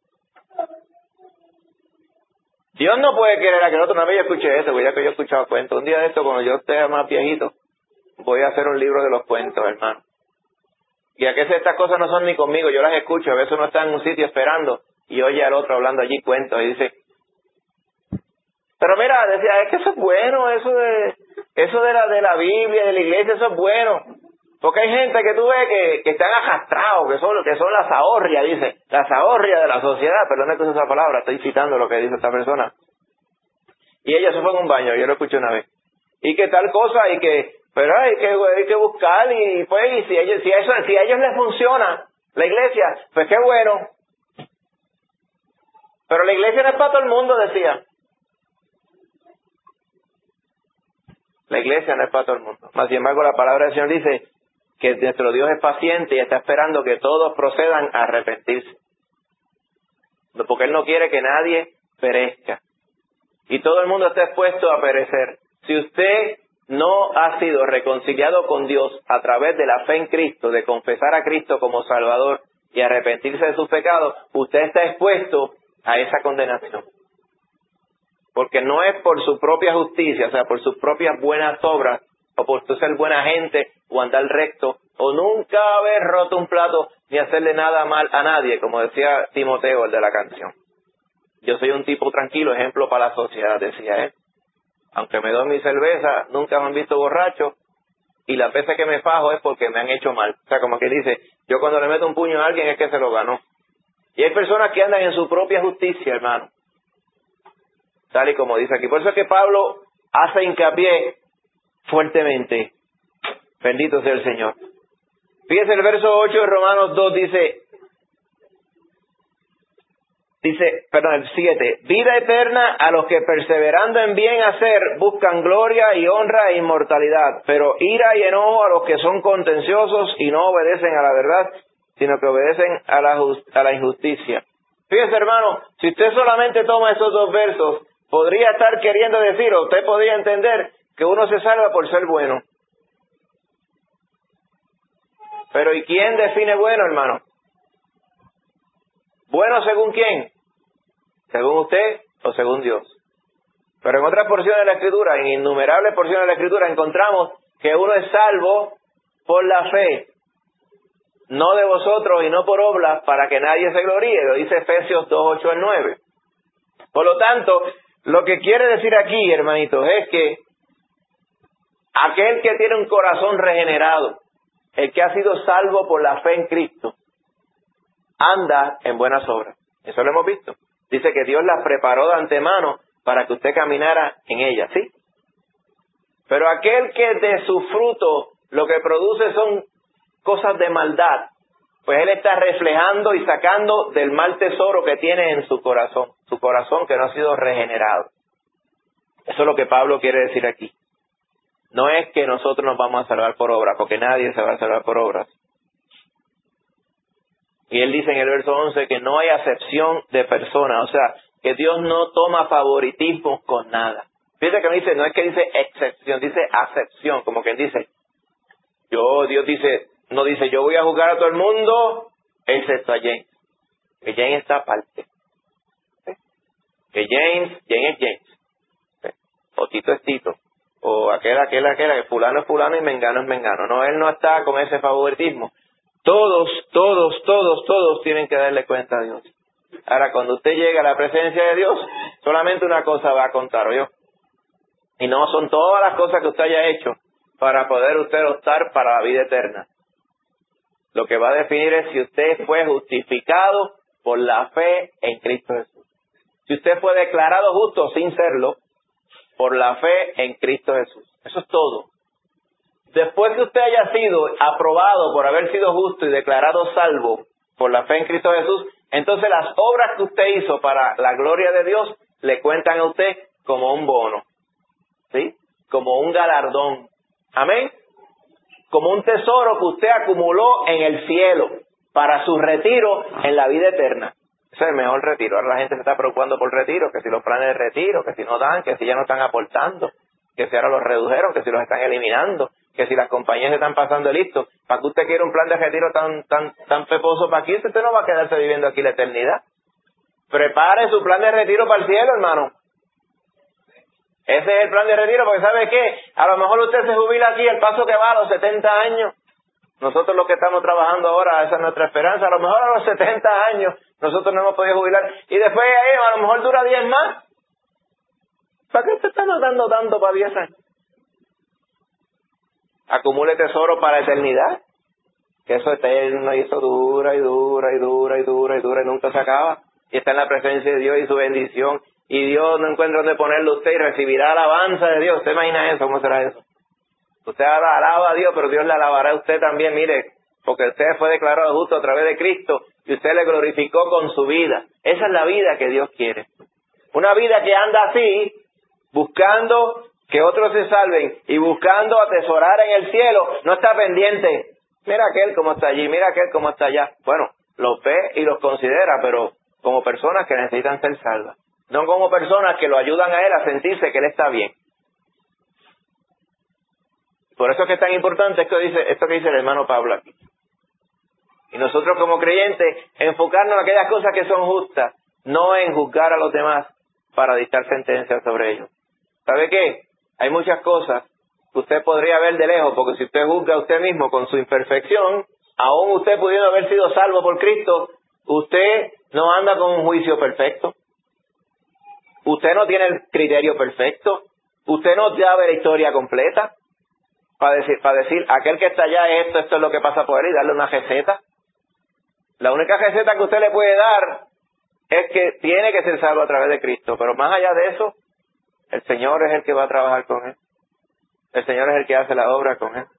Dios no puede querer a que el otro. Una vez yo escuché eso, ya que yo he escuchado cuentos. Un día de esto, cuando yo esté más viejito, voy a hacer un libro de los cuentos, hermano. Y a que estas cosas no son ni conmigo, yo las escucho. A veces uno está en un sitio esperando y oye al otro hablando allí cuentos y dice, pero mira, decía, es que eso es bueno, eso de la Biblia, de la iglesia, eso es bueno. Porque hay gente que tú ves que están arrastrados, que son las ahorrias, dice, las ahorrias de la sociedad, perdón que use esa palabra, estoy citando lo que dice esta persona. Y ella se fue en un baño, yo lo escuché una vez. Y que tal cosa, pero hay que buscar, y pues, y si a ellos les funciona la iglesia, pues qué bueno. Pero la iglesia no es para todo el mundo, decía. La iglesia no es para todo el mundo. Más sin embargo, la palabra del Señor dice que nuestro Dios es paciente y está esperando que todos procedan a arrepentirse. Porque Él no quiere que nadie perezca. Y todo el mundo está expuesto a perecer. Si usted no ha sido reconciliado con Dios a través de la fe en Cristo, de confesar a Cristo como Salvador, y arrepentirse de sus pecados, usted está expuesto a esa condenación. Porque no es por su propia justicia, o sea, por sus propias buenas obras, o por tú ser buena gente, o andar recto, o nunca haber roto un plato, ni hacerle nada mal a nadie, como decía Timoteo, el de la canción. Yo soy un tipo tranquilo, ejemplo para la sociedad, decía él. Aunque me doy mi cerveza, nunca me han visto borracho, y las veces que me fajo es porque me han hecho mal. O sea, como que dice, yo cuando le meto un puño a alguien es que se lo ganó. Y hay personas que andan en su propia justicia, hermano. Tal y como dice aquí. Por eso es que Pablo hace hincapié fuertemente. Bendito sea el Señor. Fíjese el verso 8 de Romanos 2 dice, el 7, vida eterna a los que perseverando en bien hacer buscan gloria y honra e inmortalidad, pero ira y enojo a los que son contenciosos y no obedecen a la verdad, sino que obedecen a la injusticia. Fíjese, hermano, si usted solamente toma esos dos versos, podría estar queriendo decir, o usted podría entender, que uno se salva por ser bueno. Pero ¿y quién define bueno, hermano? ¿Bueno según quién? ¿Según usted o según Dios? Pero en otras porciones de la Escritura, en innumerables porciones de la Escritura, encontramos que uno es salvo por la fe, no de vosotros y no por obras, para que nadie se gloríe. Lo dice Efesios 2, 8 al 9. Por lo tanto, lo que quiere decir aquí, hermanitos, es que aquel que tiene un corazón regenerado, el que ha sido salvo por la fe en Cristo, anda en buenas obras. Eso lo hemos visto. Dice que Dios las preparó de antemano para que usted caminara en ellas, ¿sí? Pero aquel que de su fruto lo que produce son cosas de maldad, pues él está reflejando y sacando del mal tesoro que tiene en su corazón que no ha sido regenerado. Eso es lo que Pablo quiere decir aquí. No es que nosotros nos vamos a salvar por obras, porque nadie se va a salvar por obras. Y él dice en el verso 11 que no hay acepción de personas, o sea, que Dios no toma favoritismo con nada. Fíjate que no es que dice excepción, dice acepción, como quien dice, Dios dice, no dice, yo voy a juzgar a todo el mundo, excepto a James. Que James está aparte. ¿Sí? Que James es James. ¿Sí? O Tito es Tito. O aquel, que fulano es fulano y mengano es mengano. No, él no está con ese favoritismo. Todos tienen que darle cuenta a Dios. Ahora, cuando usted llega a la presencia de Dios, solamente una cosa va a contar, ¿oyó? Y no son todas las cosas que usted haya hecho para poder usted optar para la vida eterna. Lo que va a definir es si usted fue justificado por la fe en Cristo Jesús. Si usted fue declarado justo sin serlo, por la fe en Cristo Jesús. Eso es todo. Después que usted haya sido aprobado por haber sido justo y declarado salvo por la fe en Cristo Jesús, entonces las obras que usted hizo para la gloria de Dios le cuentan a usted como un bono, ¿sí? Como un galardón. Amén. Como un tesoro que usted acumuló en el cielo para su retiro en la vida eterna. Ese es el mejor retiro. Ahora la gente se está preocupando por retiro, que si los planes de retiro, que si no dan, que si ya no están aportando, que si ahora los redujeron, que si los están eliminando, que si las compañías se están pasando listo. ¿Para que usted quiera un plan de retiro tan peposo para aquí? Usted no va a quedarse viviendo aquí la eternidad. Prepare su plan de retiro para el cielo, hermano. Ese es el plan de retiro, porque ¿sabe qué? A lo mejor usted se jubila aquí, el paso que va a los 70 años. Nosotros los que estamos trabajando ahora, esa es nuestra esperanza. A lo mejor a los 70 años nosotros no hemos podido jubilar. Y después a lo mejor dura 10 más. ¿Para qué usted está dando tanto para 10 años? Acumule tesoro para la eternidad. Que eso es eterno y eso dura y nunca se acaba. Y está en la presencia de Dios y su bendición. Y Dios no encuentra dónde ponerlo usted y recibirá alabanza de Dios. ¿Usted imagina eso? ¿Cómo será eso? Usted alaba a Dios, pero Dios le alabará a usted también, mire, porque usted fue declarado justo a través de Cristo y usted le glorificó con su vida. Esa es la vida que Dios quiere. Una vida que anda así, buscando que otros se salven y buscando atesorar en el cielo, no está pendiente. Mira aquel como está allí, mira aquel como está allá. Bueno, los ve y los considera, pero como personas que necesitan ser salvas. No como personas que lo ayudan a él a sentirse que él está bien. Por eso es que es tan importante esto que dice el hermano Pablo aquí. Y nosotros como creyentes, enfocarnos en aquellas cosas que son justas, no en juzgar a los demás para dictar sentencias sobre ellos. ¿Sabe qué? Hay muchas cosas que usted podría ver de lejos, porque si usted juzga a usted mismo con su imperfección, aún usted pudiendo haber sido salvo por Cristo, usted no anda con un juicio perfecto. Usted no tiene el criterio perfecto. Usted no sabe la historia completa para decir, aquel que está allá esto es lo que pasa por él y darle una receta. La única receta que usted le puede dar es que tiene que ser salvo a través de Cristo. Pero más allá de eso, el Señor es el que va a trabajar con él. El Señor es el que hace la obra con él.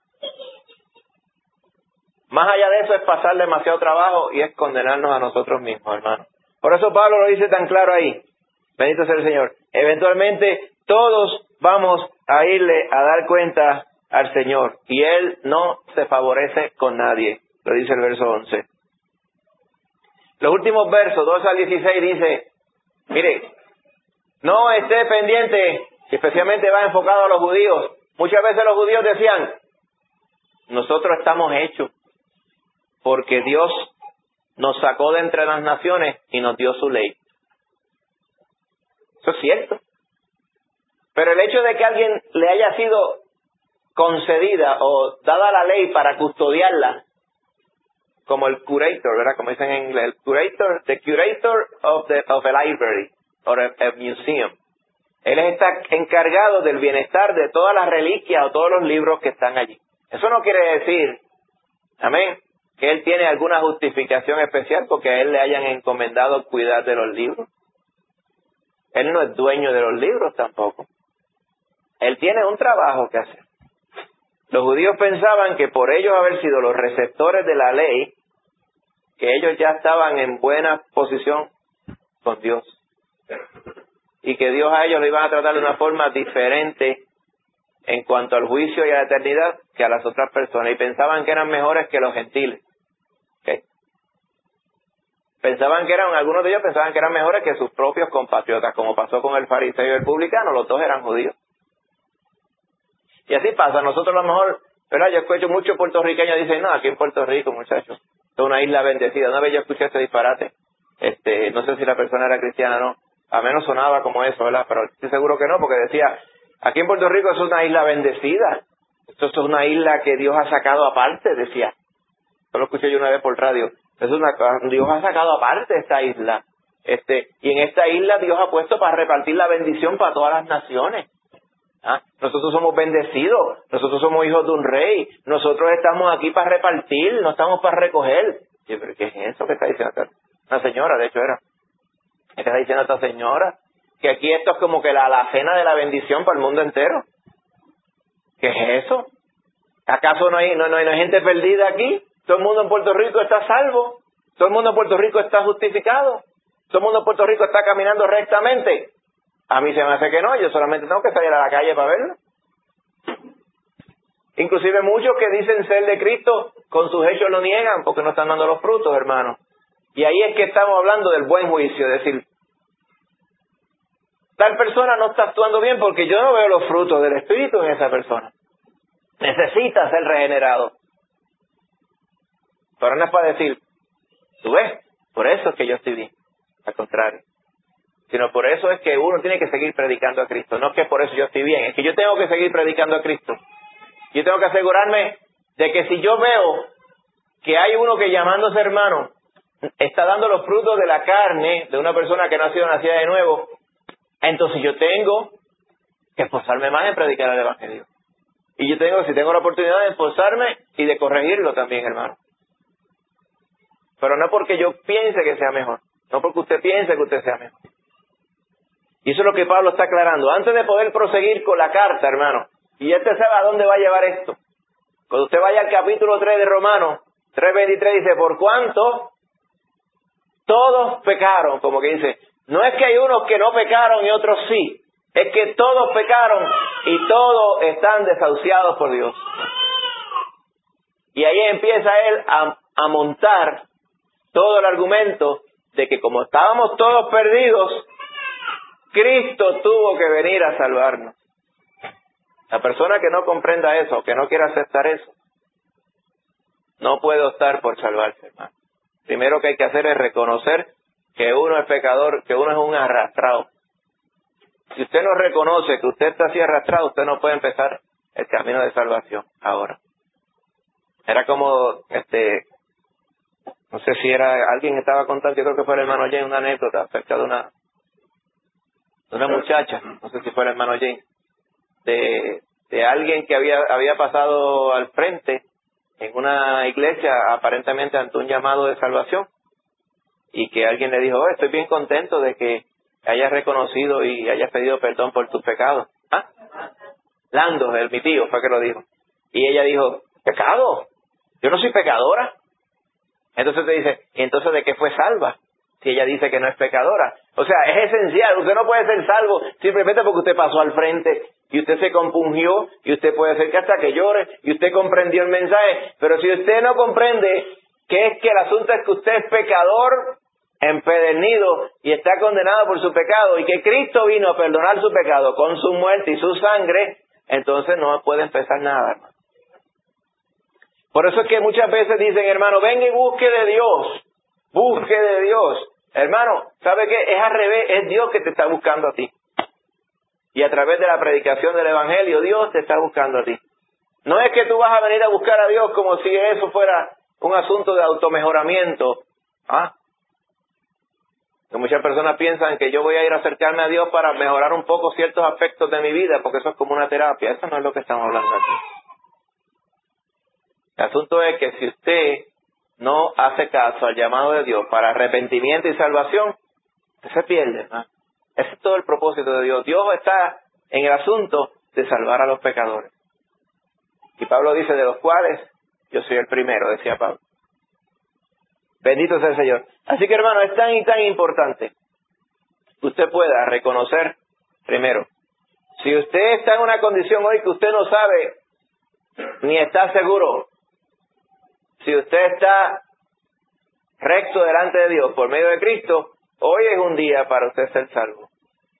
Más allá de eso es pasar demasiado trabajo y es condenarnos a nosotros mismos, hermano. Por eso Pablo lo dice tan claro ahí. Bendito sea el Señor. Eventualmente todos vamos a irle a dar cuenta al Señor. Y Él no se favorece con nadie. Lo dice el verso 11. Los últimos versos, 12 al 16, dice, mire, no esté pendiente, especialmente va enfocado a los judíos. Muchas veces los judíos decían, nosotros estamos hechos porque Dios nos sacó de entre las naciones y nos dio su ley. Eso es cierto. Pero el hecho de que alguien le haya sido concedida o dada la ley para custodiarla, como el curator, ¿verdad? Como dicen en inglés, the curator of a library or a museum. Él está encargado del bienestar de todas las reliquias o todos los libros que están allí. Eso no quiere decir, amén, que él tiene alguna justificación especial porque a él le hayan encomendado cuidar de los libros. Él no es dueño de los libros tampoco. Él tiene un trabajo que hacer. Los judíos pensaban que por ellos haber sido los receptores de la ley, que ellos ya estaban en buena posición con Dios. Y que Dios a ellos lo iban a tratar de una forma diferente en cuanto al juicio y a la eternidad que a las otras personas. Y pensaban que eran mejores que los gentiles. ¿Okay? Algunos de ellos pensaban que eran mejores que sus propios compatriotas, como pasó con el fariseo y el publicano. Los dos eran judíos. Y así pasa. Nosotros a lo mejor, ¿verdad? Yo escucho muchos puertorriqueños dicen, no, aquí en Puerto Rico, muchachos, es una isla bendecida. Una vez yo escuché este disparate. No sé si la persona era cristiana o no. A menos sonaba como eso, ¿verdad? Pero estoy seguro que no, porque decía, aquí en Puerto Rico es una isla bendecida. Esto es una isla que Dios ha sacado aparte, decía. Eso lo escuché yo una vez por radio. Dios ha sacado aparte esta isla. Y en esta isla Dios ha puesto para repartir la bendición para todas las naciones. ¿Ah? Nosotros somos bendecidos, nosotros somos hijos de un rey, nosotros estamos aquí para repartir, no estamos para recoger. Sí, pero ¿qué es eso que está diciendo acá? Una señora, de hecho era. ¿Qué está diciendo esta señora? Que aquí esto es como que la cena de la bendición para el mundo entero. ¿Qué es eso? ¿Acaso no hay gente perdida aquí? ¿Todo el mundo en Puerto Rico está salvo? ¿Todo el mundo en Puerto Rico está justificado? ¿Todo el mundo en Puerto Rico está caminando rectamente? A mí se me hace que no, yo solamente tengo que salir a la calle para verlo. Inclusive muchos que dicen ser de Cristo, con sus hechos lo niegan porque no están dando los frutos, hermano. Y ahí es que estamos hablando del buen juicio, es decir, tal persona no está actuando bien porque yo no veo los frutos del Espíritu en esa persona. Necesita ser regenerado. Pero no es para decir, tú ves, por eso es que yo estoy bien. Al contrario. Sino por eso es que uno tiene que seguir predicando a Cristo. No es que por eso yo estoy bien, es que yo tengo que seguir predicando a Cristo. Yo tengo que asegurarme de que si yo veo que hay uno que llamándose hermano está dando los frutos de la carne de una persona que no ha sido nacida de nuevo, entonces yo tengo que esforzarme más en predicar el Evangelio. Y yo si tengo la oportunidad de esforzarme y de corregirlo también, hermano. Pero no porque yo piense que sea mejor, no porque usted piense que usted sea mejor. Y eso es lo que Pablo está aclarando. Antes de poder proseguir con la carta, hermano, y usted sabe a dónde va a llevar esto. Cuando usted vaya al capítulo 3 de Romanos, 3:23 dice, por cuanto todos pecaron, como que dice, no es que hay unos que no pecaron y otros sí, es que todos pecaron y todos están desahuciados por Dios. Y ahí empieza él a montar todo el argumento de que como estábamos todos perdidos, Cristo tuvo que venir a salvarnos. La persona que no comprenda eso, que no quiera aceptar eso, no puede optar por salvarse, hermano. Primero que hay que hacer es reconocer que uno es pecador, que uno es un arrastrado. Si usted no reconoce que usted está así arrastrado, usted no puede empezar el camino de salvación ahora. Era como, no sé si era alguien que estaba contando, yo creo que fue el hermano James, una anécdota acerca de una muchacha, no sé si fue el hermano James, de alguien que había pasado al frente en una iglesia aparentemente ante un llamado de salvación, y que alguien le dijo, estoy bien contento de que hayas reconocido y hayas pedido perdón por tus pecados. Lando, mi tío, fue que lo dijo. Y ella dijo, ¿pecado? Yo no soy pecadora. Entonces te dice, ¿y entonces de qué fue salva? Si ella dice que no es pecadora. O sea, es esencial, usted no puede ser salvo simplemente porque usted pasó al frente y usted se compungió y usted puede ser que hasta que llore y usted comprendió el mensaje. Pero si usted no comprende que es que el asunto es que usted es pecador, empedernido y está condenado por su pecado y que Cristo vino a perdonar su pecado con su muerte y su sangre, entonces no puede empezar nada, hermano. Por eso es que muchas veces dicen, hermano, venga y busque de Dios. Busque de Dios. Hermano, ¿sabe qué? Es al revés, es Dios que te está buscando a ti. Y a través de la predicación del Evangelio, Dios te está buscando a ti. No es que tú vas a venir a buscar a Dios como si eso fuera un asunto de automejoramiento. Que muchas personas piensan que yo voy a ir a acercarme a Dios para mejorar un poco ciertos aspectos de mi vida, porque eso es como una terapia. Eso no es lo que estamos hablando aquí. El asunto es que si usted no hace caso al llamado de Dios para arrepentimiento y salvación, se pierde, ¿no? Ese es todo el propósito de Dios. Dios está en el asunto de salvar a los pecadores. Y Pablo dice, de los cuales yo soy el primero, decía Pablo. Bendito sea el Señor. Así que, hermano, es tan y tan importante que usted pueda reconocer, primero, si usted está en una condición hoy que usted no sabe ni está seguro, si usted está recto delante de Dios por medio de Cristo, hoy es un día para usted ser salvo.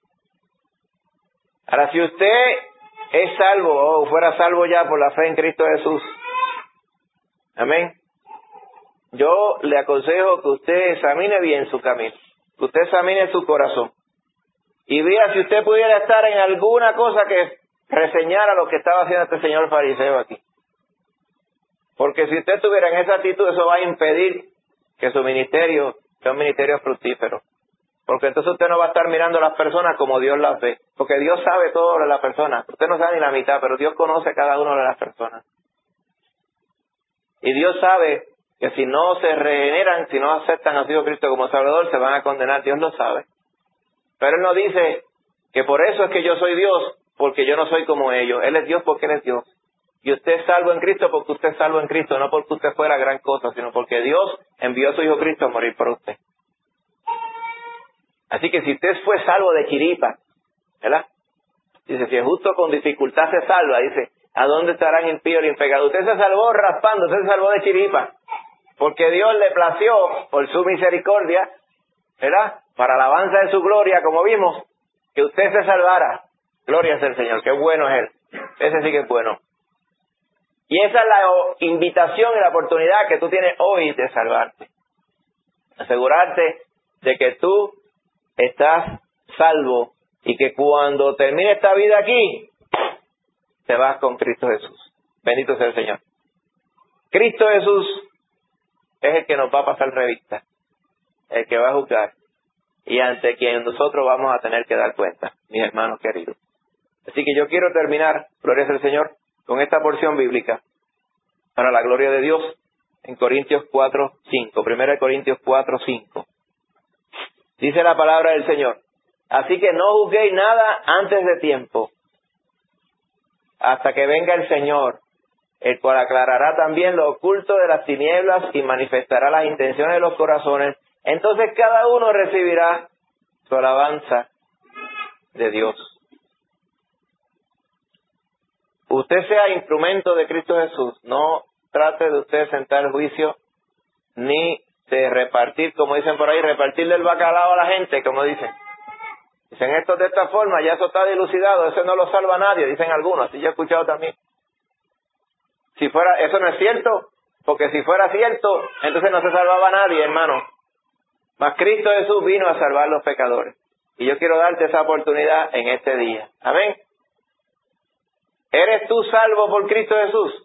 Ahora, si usted es salvo o fuera salvo ya por la fe en Cristo Jesús, amén, yo le aconsejo que usted examine bien su camino, que usted examine su corazón y vea si usted pudiera estar en alguna cosa que reseñara lo que estaba haciendo este señor fariseo aquí. Porque si usted estuviera en esa actitud, eso va a impedir que su ministerio sea un ministerio fructífero. Porque entonces usted no va a estar mirando a las personas como Dios las ve. Porque Dios sabe todo de las personas. Usted no sabe ni la mitad, pero Dios conoce cada una de las personas. Y Dios sabe que si no se regeneran, si no aceptan a Cristo como Salvador, se van a condenar. Dios lo sabe. Pero Él no dice que por eso es que yo soy Dios, porque yo no soy como ellos. Él es Dios porque Él es Dios. Y usted es salvo en Cristo porque usted es salvo en Cristo, no porque usted fuera gran cosa, sino porque Dios envió a su Hijo Cristo a morir por usted. Así que si usted fue salvo de chiripa, ¿verdad? Dice, si es justo con dificultad se salva, dice, ¿a dónde estarán impíos y impecadores? Usted se salvó raspando, usted se salvó de chiripa, porque Dios le plació, por su misericordia, ¿verdad? Para alabanza de su gloria, como vimos, que usted se salvara. Gloria es el Señor, qué bueno es Él. Ese sí que es bueno. Y esa es la invitación y la oportunidad que tú tienes hoy de salvarte. Asegurarte de que tú estás salvo y que cuando termine esta vida aquí, te vas con Cristo Jesús. Bendito sea el Señor. Cristo Jesús es el que nos va a pasar revista, el que va a juzgar y ante quien nosotros vamos a tener que dar cuenta, mis hermanos queridos. Así que yo quiero terminar, gloria al Señor, con esta porción bíblica para la gloria de Dios en Corintios 4:5, 1 Corintios 4:5. Dice la palabra del Señor, así que no juzguéis nada antes de tiempo, hasta que venga el Señor, el cual aclarará también lo oculto de las tinieblas y manifestará las intenciones de los corazones. Entonces cada uno recibirá su alabanza de Dios. Usted sea instrumento de Cristo Jesús. No trate de usted sentar el juicio ni de repartir, como dicen por ahí, repartirle el bacalao a la gente, como dicen. Dicen esto de esta forma, ya eso está dilucidado, eso no lo salva a nadie, dicen algunos, así yo he escuchado también. Si fuera, eso no es cierto, Porque si fuera cierto, entonces no se salvaba nadie, hermano. Mas Cristo Jesús vino a salvar a los pecadores. Y yo quiero darte esa oportunidad en este día. Amén. ¿Eres tú salvo por Cristo Jesús?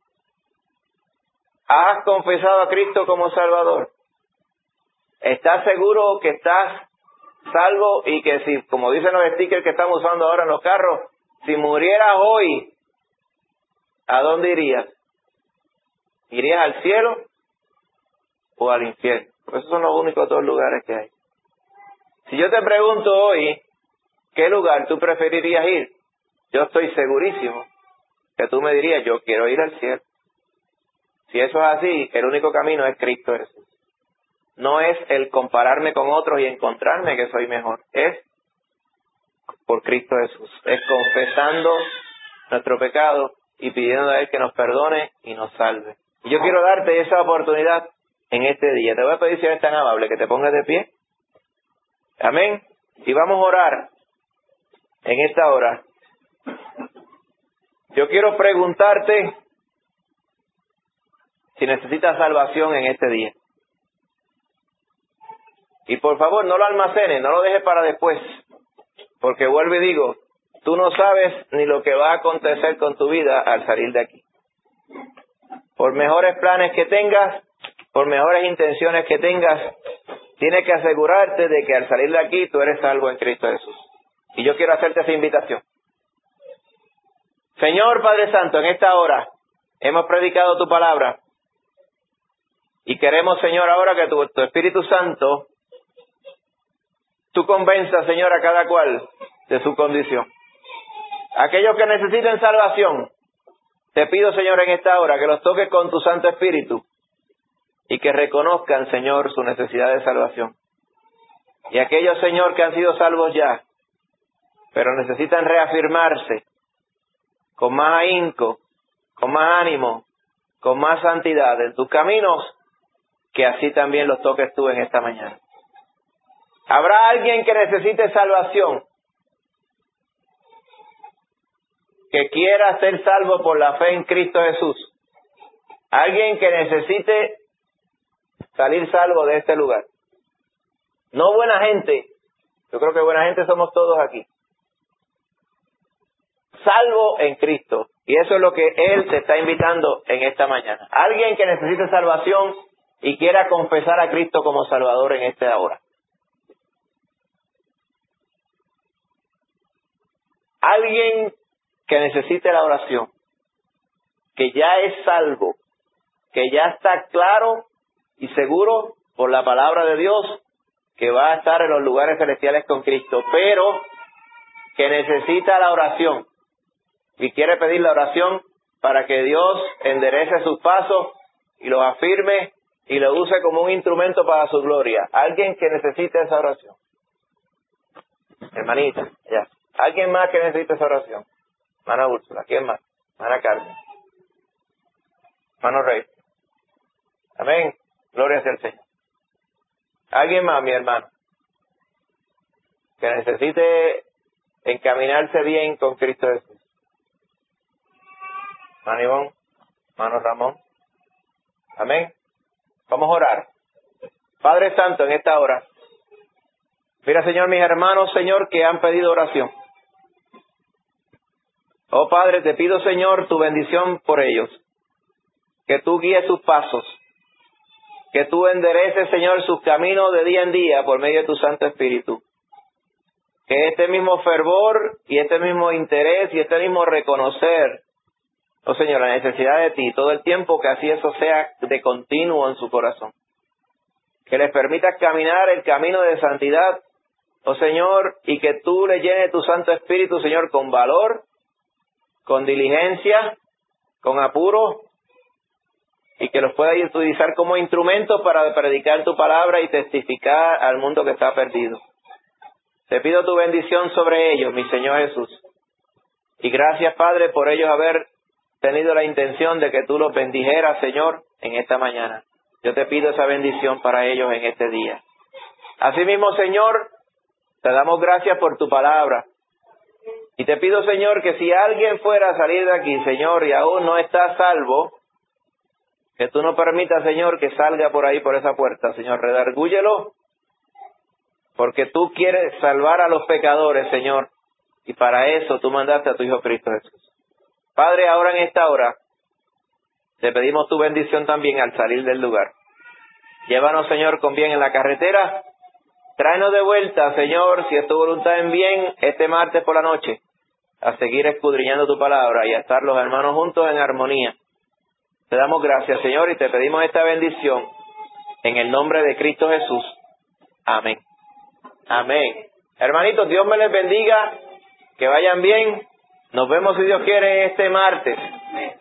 ¿Has confesado a Cristo como Salvador? ¿Estás seguro que estás salvo y que si, como dicen los stickers que estamos usando ahora en los carros, si murieras hoy, ¿a dónde irías? ¿Irías al cielo o al infierno? Pues esos son los únicos dos lugares que hay. Si yo te pregunto hoy, ¿qué lugar tú preferirías ir? Yo estoy segurísimo que tú me dirías, yo quiero ir al cielo. Si eso es así, el único camino es Cristo Jesús. No es el compararme con otros y encontrarme que soy mejor. Es por Cristo Jesús. Es confesando nuestro pecado y pidiendo a Él que nos perdone y nos salve. Y yo quiero darte esa oportunidad en este día. Te voy a pedir, si eres tan amable, que te pongas de pie. Amén. Y vamos a orar en esta hora. Yo quiero preguntarte si necesitas salvación en este día. Y por favor, no lo almacenes, no lo dejes para después. Porque vuelvo y digo, tú no sabes ni lo que va a acontecer con tu vida al salir de aquí. Por mejores planes que tengas, por mejores intenciones que tengas, tienes que asegurarte de que al salir de aquí tú eres salvo en Cristo Jesús. Y yo quiero hacerte esa invitación. Señor Padre Santo, en esta hora hemos predicado tu palabra. Y queremos, Señor, ahora que tu Espíritu Santo, tú convenzas, Señor, a cada cual de su condición. Aquellos que necesiten salvación, te pido, Señor, en esta hora que los toques con tu Santo Espíritu y que reconozcan, Señor, su necesidad de salvación. Y aquellos, Señor, que han sido salvos ya, pero necesitan reafirmarse con más ahínco, con más ánimo, con más santidad en tus caminos, que así también los toques tú en esta mañana. ¿Habrá alguien que necesite salvación, que quiera ser salvo por la fe en Cristo Jesús? Alguien que necesite salir salvo de este lugar. No buena gente, yo creo que buena gente somos todos aquí. Salvo en Cristo. Y eso es lo que Él te está invitando en esta mañana. Alguien que necesite salvación y quiera confesar a Cristo como Salvador en esta hora. Alguien que necesite la oración, que ya es salvo, que ya está claro y seguro por la palabra de Dios que va a estar en los lugares celestiales con Cristo, pero que necesita la oración y quiere pedir la oración para que Dios enderece sus pasos y los afirme y lo use como un instrumento para su gloria. Alguien que necesite esa oración. Hermanita, ya. ¿Alguien más que necesite esa oración? Hermana Úrsula, ¿quién más? Hermana Carmen. Hermano Rey. Amén. Gloria sea al Señor. ¿Alguien más, mi hermano, que necesite encaminarse bien con Cristo Jesús? Hermano Ivón, hermano Ramón. Amén. Vamos a orar. Padre Santo, en esta hora, mira, Señor, mis hermanos, Señor, que han pedido oración. Oh Padre, te pido, Señor, tu bendición por ellos. Que tú guíes sus pasos. Que tú endereces, Señor, sus caminos de día en día por medio de tu Santo Espíritu. Que este mismo fervor y este mismo interés y este mismo reconocer, oh Señor, la necesidad de ti todo el tiempo, que así eso sea de continuo en su corazón. Que les permitas caminar el camino de santidad, oh Señor, y que tú le llenes tu Santo Espíritu, Señor, con valor, con diligencia, con apuro, y que los puedas utilizar como instrumentos para predicar tu palabra y testificar al mundo que está perdido. Te pido tu bendición sobre ellos, mi Señor Jesús. Y gracias, Padre, por ellos haber tenido la intención de que tú los bendijeras, Señor, en esta mañana. Yo te pido esa bendición para ellos en este día. Asimismo, Señor, te damos gracias por tu palabra. Y te pido, Señor, que si alguien fuera a salir de aquí, Señor, y aún no está salvo, Que tú no permitas, Señor, que salga por ahí, por esa puerta. Señor, redargúyelo, porque tú quieres salvar a los pecadores, Señor. Y para eso tú mandaste a tu Hijo Cristo Jesús. Padre, ahora en esta hora, te pedimos tu bendición también al salir del lugar. Llévanos, Señor, con bien en la carretera. Tráenos de vuelta, Señor, si es tu voluntad en bien, este martes por la noche, a seguir escudriñando tu palabra y a estar los hermanos juntos en armonía. Te damos gracias, Señor, y te pedimos esta bendición en el nombre de Cristo Jesús. Amén. Amén. Hermanitos, Dios me les bendiga, que vayan bien. Nos vemos, si Dios quiere, este martes.